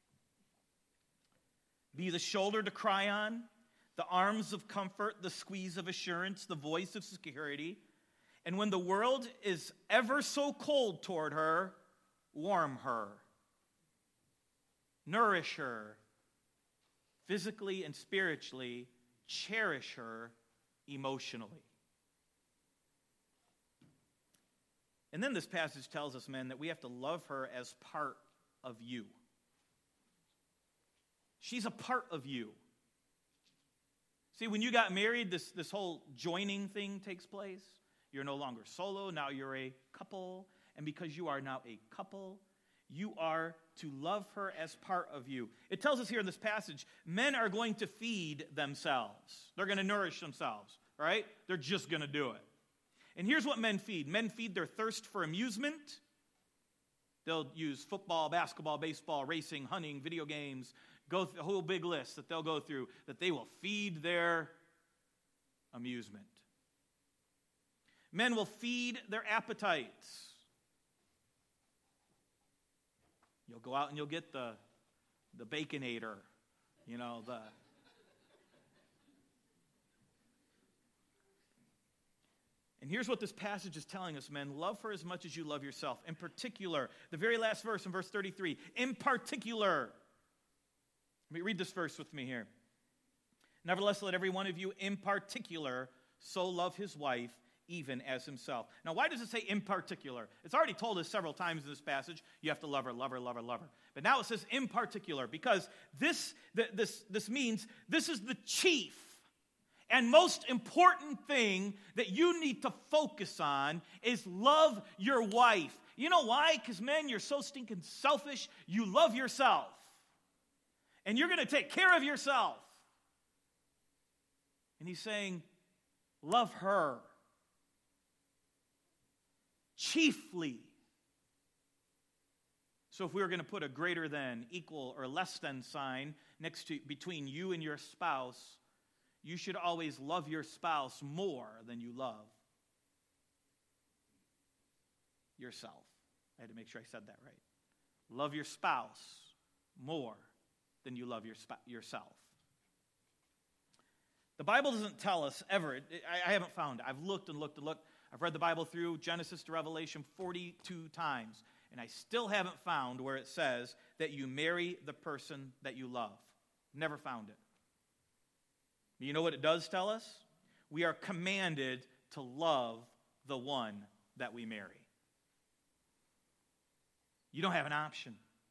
Be the shoulder to cry on, the arms of comfort, the squeeze of assurance, the voice of security. And when the world is ever so cold toward her, warm her. Nourish her physically and spiritually. Cherish her emotionally. And then this passage tells us, men, that we have to love her as part of you. She's a part of you. See, when you got married, this whole joining thing takes place. You're no longer solo, now you're a couple. And because you are now a couple, you are to love her as part of you. It tells us here in this passage, men are going to feed themselves. They're going to nourish themselves, right? They're just going to do it. And here's what men feed. Men feed their thirst for amusement. They'll use football, basketball, baseball, racing, hunting, video games, go through a whole big list that they'll go through that they will feed their amusement. Men will feed their appetites. You'll go out and you'll get the Baconator, And here's what this passage is telling us, men. Love her as much as you love yourself. In particular, the very last verse in verse 33, in particular. Let me read this verse with me here. Nevertheless, let every one of you in particular so love his wife even as himself. Now, why does it say in particular? It's already told us several times in this passage, you have to love her, love her, love her, love her. But now it says in particular, because this means this is the chief and most important thing that you need to focus on is love your wife. You know why? Because, men, you're so stinking selfish, you love yourself. And you're going to take care of yourself. And he's saying, love her. Chiefly. So if we were going to put a greater than, equal, or less than sign next to between you and your spouse, you should always love your spouse more than you love yourself. I had to make sure I said that right. Love your spouse more than you love yourself. The Bible doesn't tell us ever. I haven't found it. I've looked and looked and looked. I've read the Bible through Genesis to Revelation 42 times, and I still haven't found where it says that you marry the person that you love. Never found it. You know what it does tell us? We are commanded to love the one that we marry. You don't have an option.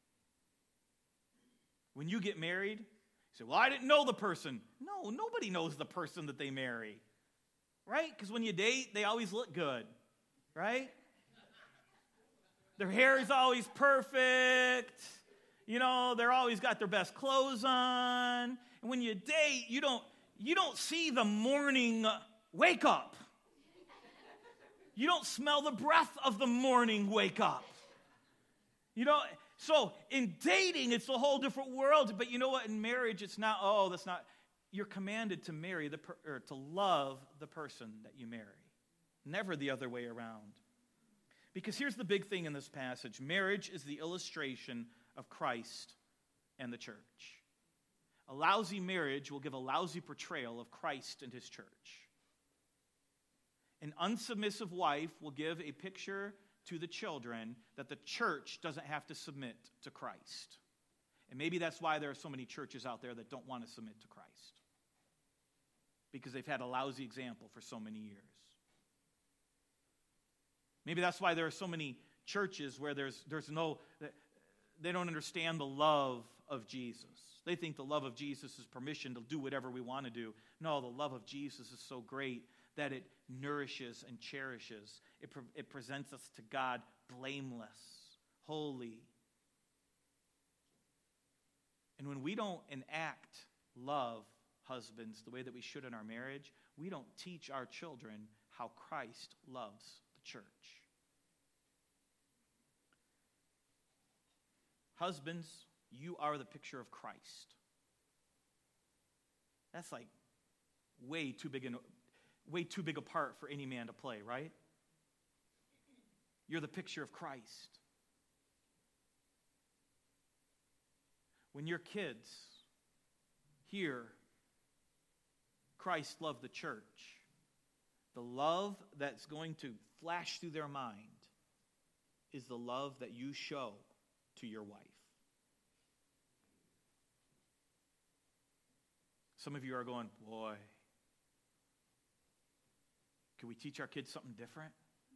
When you get married, you say, well, I didn't know the person. No, nobody knows the person that they marry. Right? Because when you date, they always look good. Right? Their hair is always perfect. They're always got their best clothes on. And when you date, you don't see the morning wake up. You don't smell the breath of the morning wake up. So in dating, it's a whole different world. But you know what? In marriage, it's not, that's not. You're commanded to marry or to love the person that you marry. Never the other way around. Because here's the big thing in this passage. Marriage is the illustration of Christ and the church. A lousy marriage will give a lousy portrayal of Christ and his church. An unsubmissive wife will give a picture to the children that the church doesn't have to submit to Christ. And maybe that's why there are so many churches out there that don't want to submit to Christ. Because they've had a lousy example for so many years. Maybe that's why there are so many churches where there's no, they don't understand the love of Jesus. They think the love of Jesus is permission to do whatever we want to do. No, the love of Jesus is so great that it nourishes and cherishes. It presents us to God blameless, holy. And when we don't enact love, husbands, the way that we should in our marriage, we don't teach our children how Christ loves the church. Husbands, you are the picture of Christ. That's like way too big a part for any man to play, right? You're the picture of Christ. When your kids hear Christ loved the church, the love that's going to flash through their mind is the love that you show to your wife. Some of you are going, boy, can we teach our kids something different?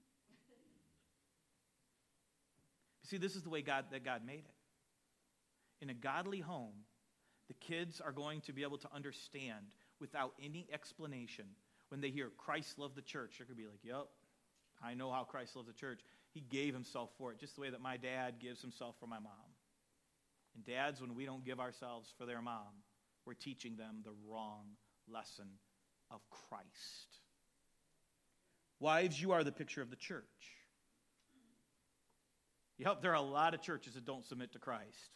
See, this is the way God made it. In a godly home, the kids are going to be able to understand without any explanation. When they hear Christ loved the church, they're going to be like, yep, I know how Christ loved the church. He gave himself for it, just the way that my dad gives himself for my mom. And dads, when we don't give ourselves for their mom, we're teaching them the wrong lesson of Christ. Wives, you are the picture of the church. Yep, there are a lot of churches that don't submit to Christ.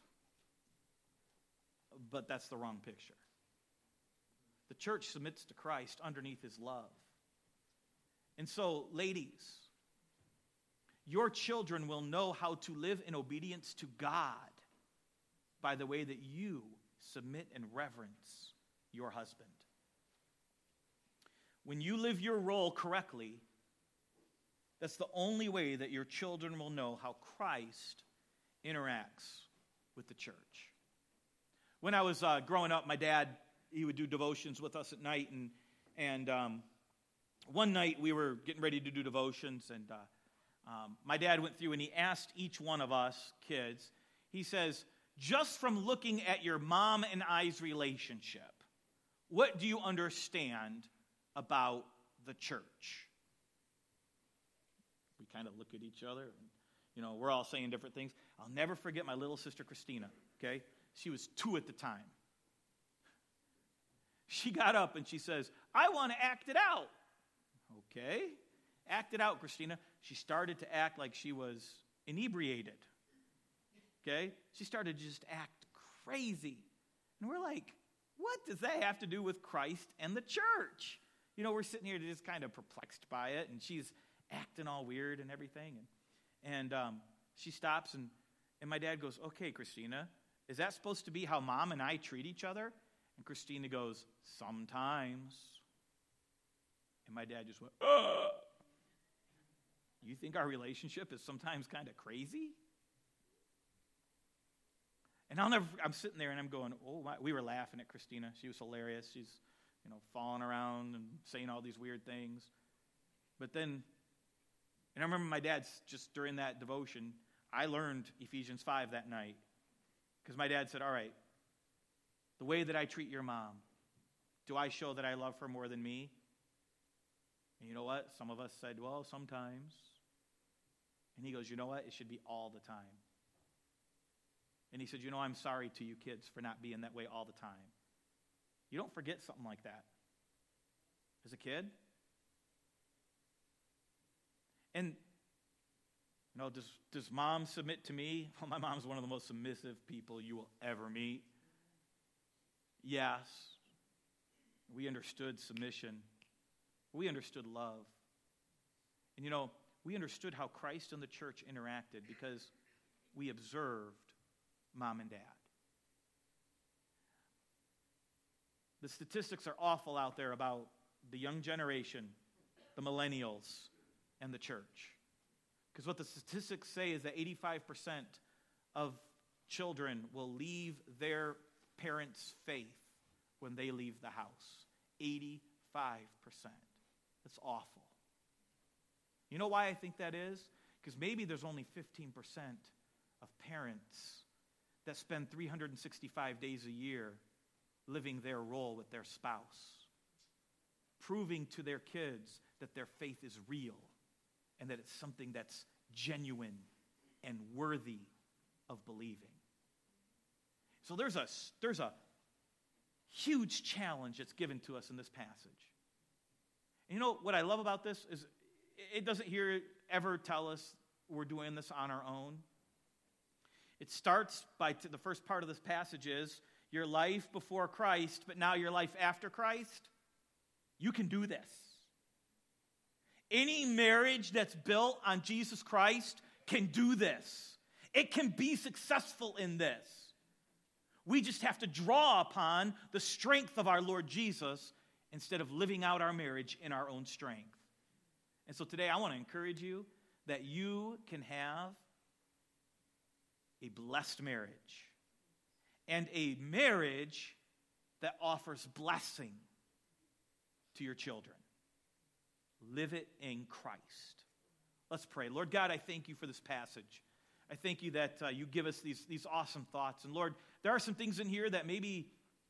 But that's the wrong picture. The church submits to Christ underneath his love. And so, ladies, your children will know how to live in obedience to God by the way that you submit and reverence your husband. When you live your role correctly, that's the only way that your children will know how Christ interacts with the church. When I was growing up, my dad, he would do devotions with us at night, and one night we were getting ready to do devotions, and my dad went through and he asked each one of us kids, he says, just from looking at your mom and I's relationship, what do you understand about the church? We kind of look at each other, and, we're all saying different things. I'll never forget my little sister Christina, okay? She was 2 at the time. She got up and she says, I want to act it out. Okay, act it out, Christina. She started to act like she was inebriated. Okay, she started to just act crazy. And we're like, what does that have to do with Christ and the church? We're sitting here just kind of perplexed by it, and she's acting all weird and everything. And she stops, and my dad goes, okay, Christina, is that supposed to be how Mom and I treat each other? And Christina goes, sometimes. And my dad just went, ugh. You think our relationship is sometimes kind of crazy? And I'm sitting there and I'm going, oh, my. We were laughing at Christina. She was hilarious. She's, falling around and saying all these weird things. But then, and I remember my dad's just during that devotion, I learned Ephesians 5 that night. Because my dad said, all right, the way that I treat your mom, do I show that I love her more than me? And you know what? Some of us said, well, sometimes. And he goes, you know what? It should be all the time. And he said, I'm sorry to you kids for not being that way all the time. You don't forget something like that as a kid. And You know, does mom submit to me? Well, my mom's one of the most submissive people you will ever meet. Yes, we understood submission. We understood love. And you know, we understood how Christ and the church interacted because we observed mom and dad. The statistics are awful out there about the young generation, the millennials, and the church. Because what the statistics say is that 85% of children will leave their parents' faith when they leave the house. 85%. That's awful. You know why I think that is? Because maybe there's only 15% of parents that spend 365 days a year living their role with their spouse, proving to their kids that their faith is real and that it's something that's genuine and worthy of believing. So there's a huge challenge that's given to us in this passage. And you know what I love about this is it doesn't ever tell us we're doing this on our own. It starts by the first part of this passage is your life before Christ, but now your life after Christ. You can do this. Any marriage that's built on Jesus Christ can do this. It can be successful in this. We just have to draw upon the strength of our Lord Jesus instead of living out our marriage in our own strength. And so today I want to encourage you that you can have a blessed marriage and a marriage that offers blessing to your children. Live it in Christ. Let's pray. Lord God, I thank you for this passage. I thank you that you give us these awesome thoughts. And Lord, there are some things in here that maybe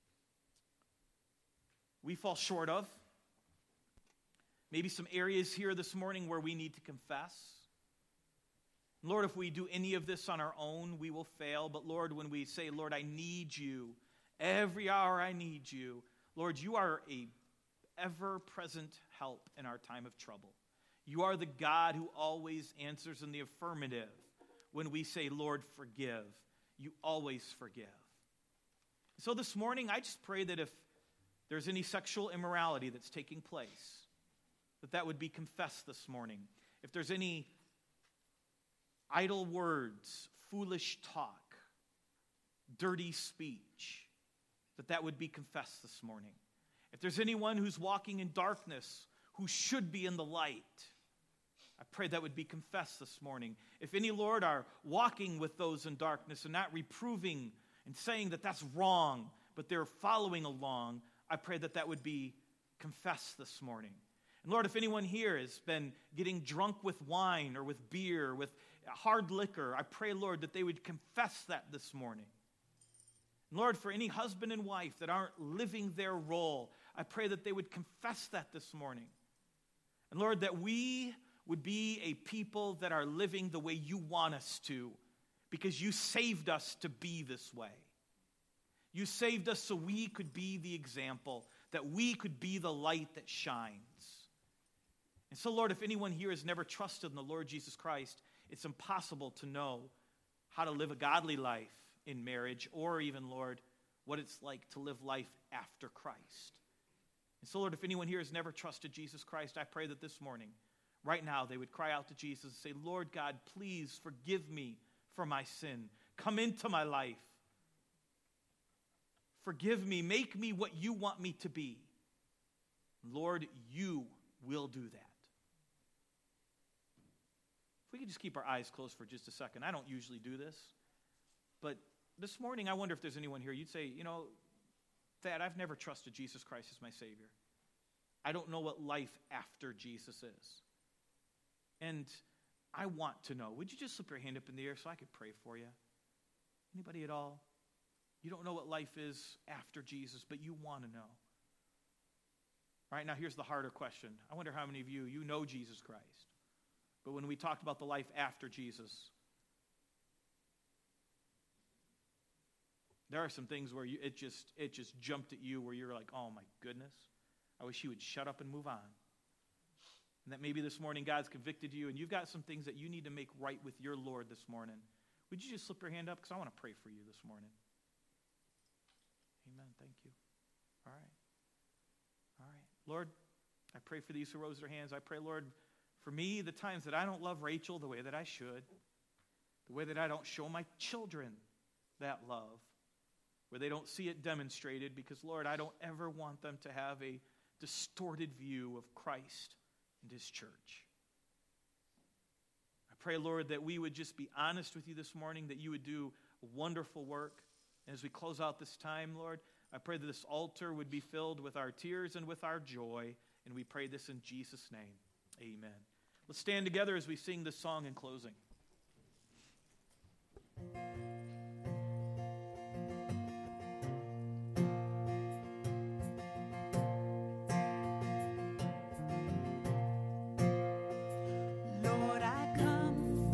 we fall short of. Maybe some areas here this morning where we need to confess. Lord, if we do any of this on our own, we will fail. But Lord, when we say, Lord, I need you, every hour I need you, Lord, you are a ever-present help in our time of trouble. You are the God who always answers in the affirmative. When we say, Lord, forgive, you always forgive. So this morning, I just pray that if there's any sexual immorality that's taking place, that would be confessed this morning. If there's any idle words, foolish talk, dirty speech, that would be confessed this morning. If there's anyone who's walking in darkness who should be in the light, I pray that would be confessed this morning. If any, Lord, are walking with those in darkness and not reproving and saying that that's wrong, but they're following along, I pray that would be confessed this morning. And Lord, if anyone here has been getting drunk with wine or with beer, with hard liquor, I pray, Lord, that they would confess that this morning. And Lord, for any husband and wife that aren't living their role, I pray that they would confess that this morning. And Lord, that we would be a people that are living the way you want us to, because you saved us to be this way. You saved us so we could be the example, that we could be the light that shines. And so, Lord, if anyone here has never trusted in the Lord Jesus Christ, it's impossible to know how to live a godly life in marriage, or even, Lord, what it's like to live life after Christ. And so, Lord, if anyone here has never trusted Jesus Christ, I pray that this morning, right now, they would cry out to Jesus and say, Lord God, please forgive me for my sin. Come into my life. Forgive me. Make me what you want me to be. Lord, you will do that. If we could just keep our eyes closed for just a second. I don't usually do this. But this morning, I wonder if there's anyone here, you'd say, you know, Thad, I've never trusted Jesus Christ as my Savior. I don't know what life after Jesus is. And I want to know. Would you just slip your hand up in the air so I could pray for you? Anybody at all? You don't know what life is after Jesus, but you want to know. All right, now here's the harder question. I wonder how many of you know Jesus Christ. But when we talked about the life after Jesus, there are some things where it just jumped at you where you're like, oh my goodness, I wish he would shut up and move on. And that maybe this morning God's convicted you and you've got some things that you need to make right with your Lord this morning. Would you just slip your hand up? Because I want to pray for you this morning. Amen. Thank you. All right. All right. Lord, I pray for these who rose their hands. I pray, Lord, for me, the times that I don't love Rachel the way that I should, the way that I don't show my children that love, where they don't see it demonstrated, because, Lord, I don't ever want them to have a distorted view of Christ and His church. I pray, Lord, that we would just be honest with you this morning, that you would do a wonderful work. And as we close out this time, Lord, I pray that this altar would be filled with our tears and with our joy. And we pray this in Jesus' name. Amen. Let's stand together as we sing this song in closing. Lord, I come,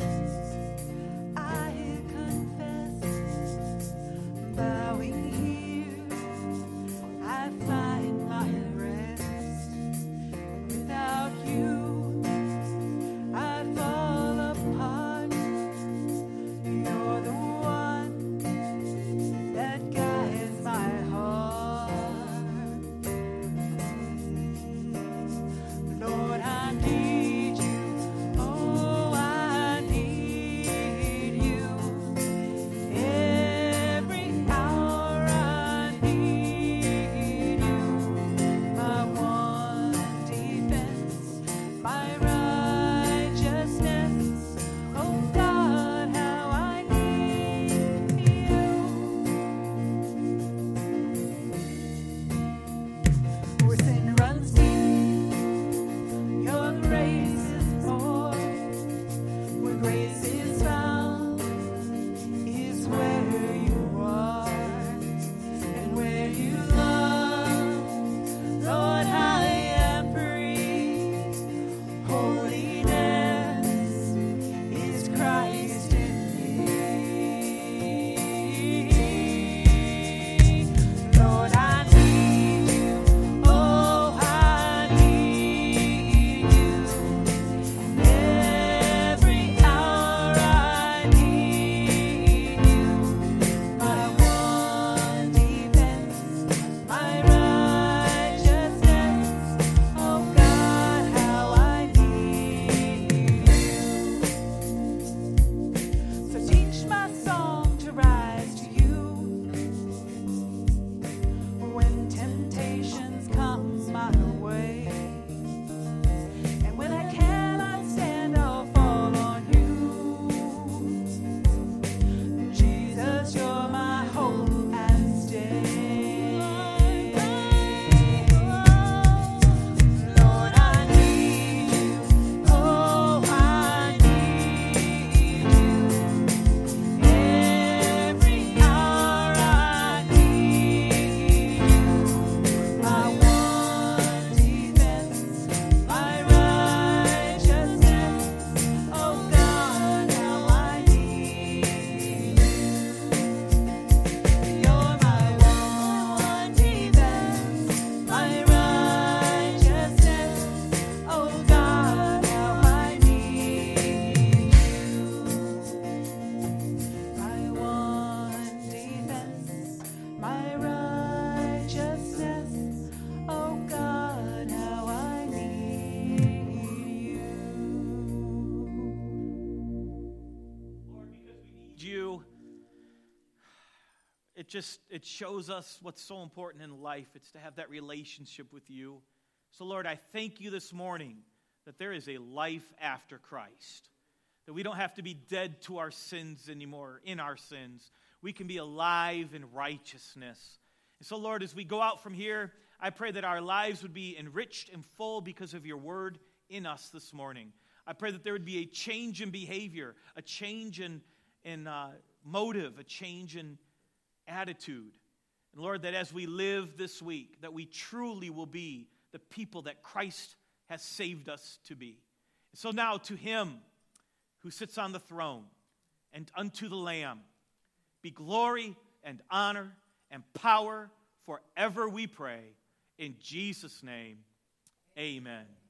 I confess, bowing here, I find my rest. Without you, I fall apart. You're the one that guides my heart. Lord, I need you. Oh, I need you. Every hour I need you. My one defense, my righteousness. Oh God, how I need you. Where sin runs deep, your grace is more. Where grace is found is where you are. And where you love, Lord, I am free. Holiness is Christ in me. Lord, I need you. Oh, I need you. Every hour I need you. My one defense, my righteousness. Oh God, how I need you. So teach my song to rise to you. When temptations come my way, and when I cannot stand, I'll fall on you. Jesus, you're my hope and stay. Lord, I need you. Oh, I need you. Every hour I need you. My one defense, my righteousness. Oh God, how I need you. You're my one defense, my righteousness. Oh God, how I need you. My one defense, my righteousness. Oh God, how I need you. Lord, because we need you, it shows us what's so important in life. It's to have that relationship with you. So, Lord, I thank you this morning that there is a life after Christ, that we don't have to be dead to our sins anymore, in our sins. We can be alive in righteousness. And so, Lord, as we go out from here, I pray that our lives would be enriched and full because of your word in us this morning. I pray that there would be a change in behavior, a change in motive, a change in attitude. And Lord, that as we live this week, that we truly will be the people that Christ has saved us to be. And so now to him who sits on the throne and unto the Lamb be glory and honor and power forever, we pray. In Jesus' name, amen.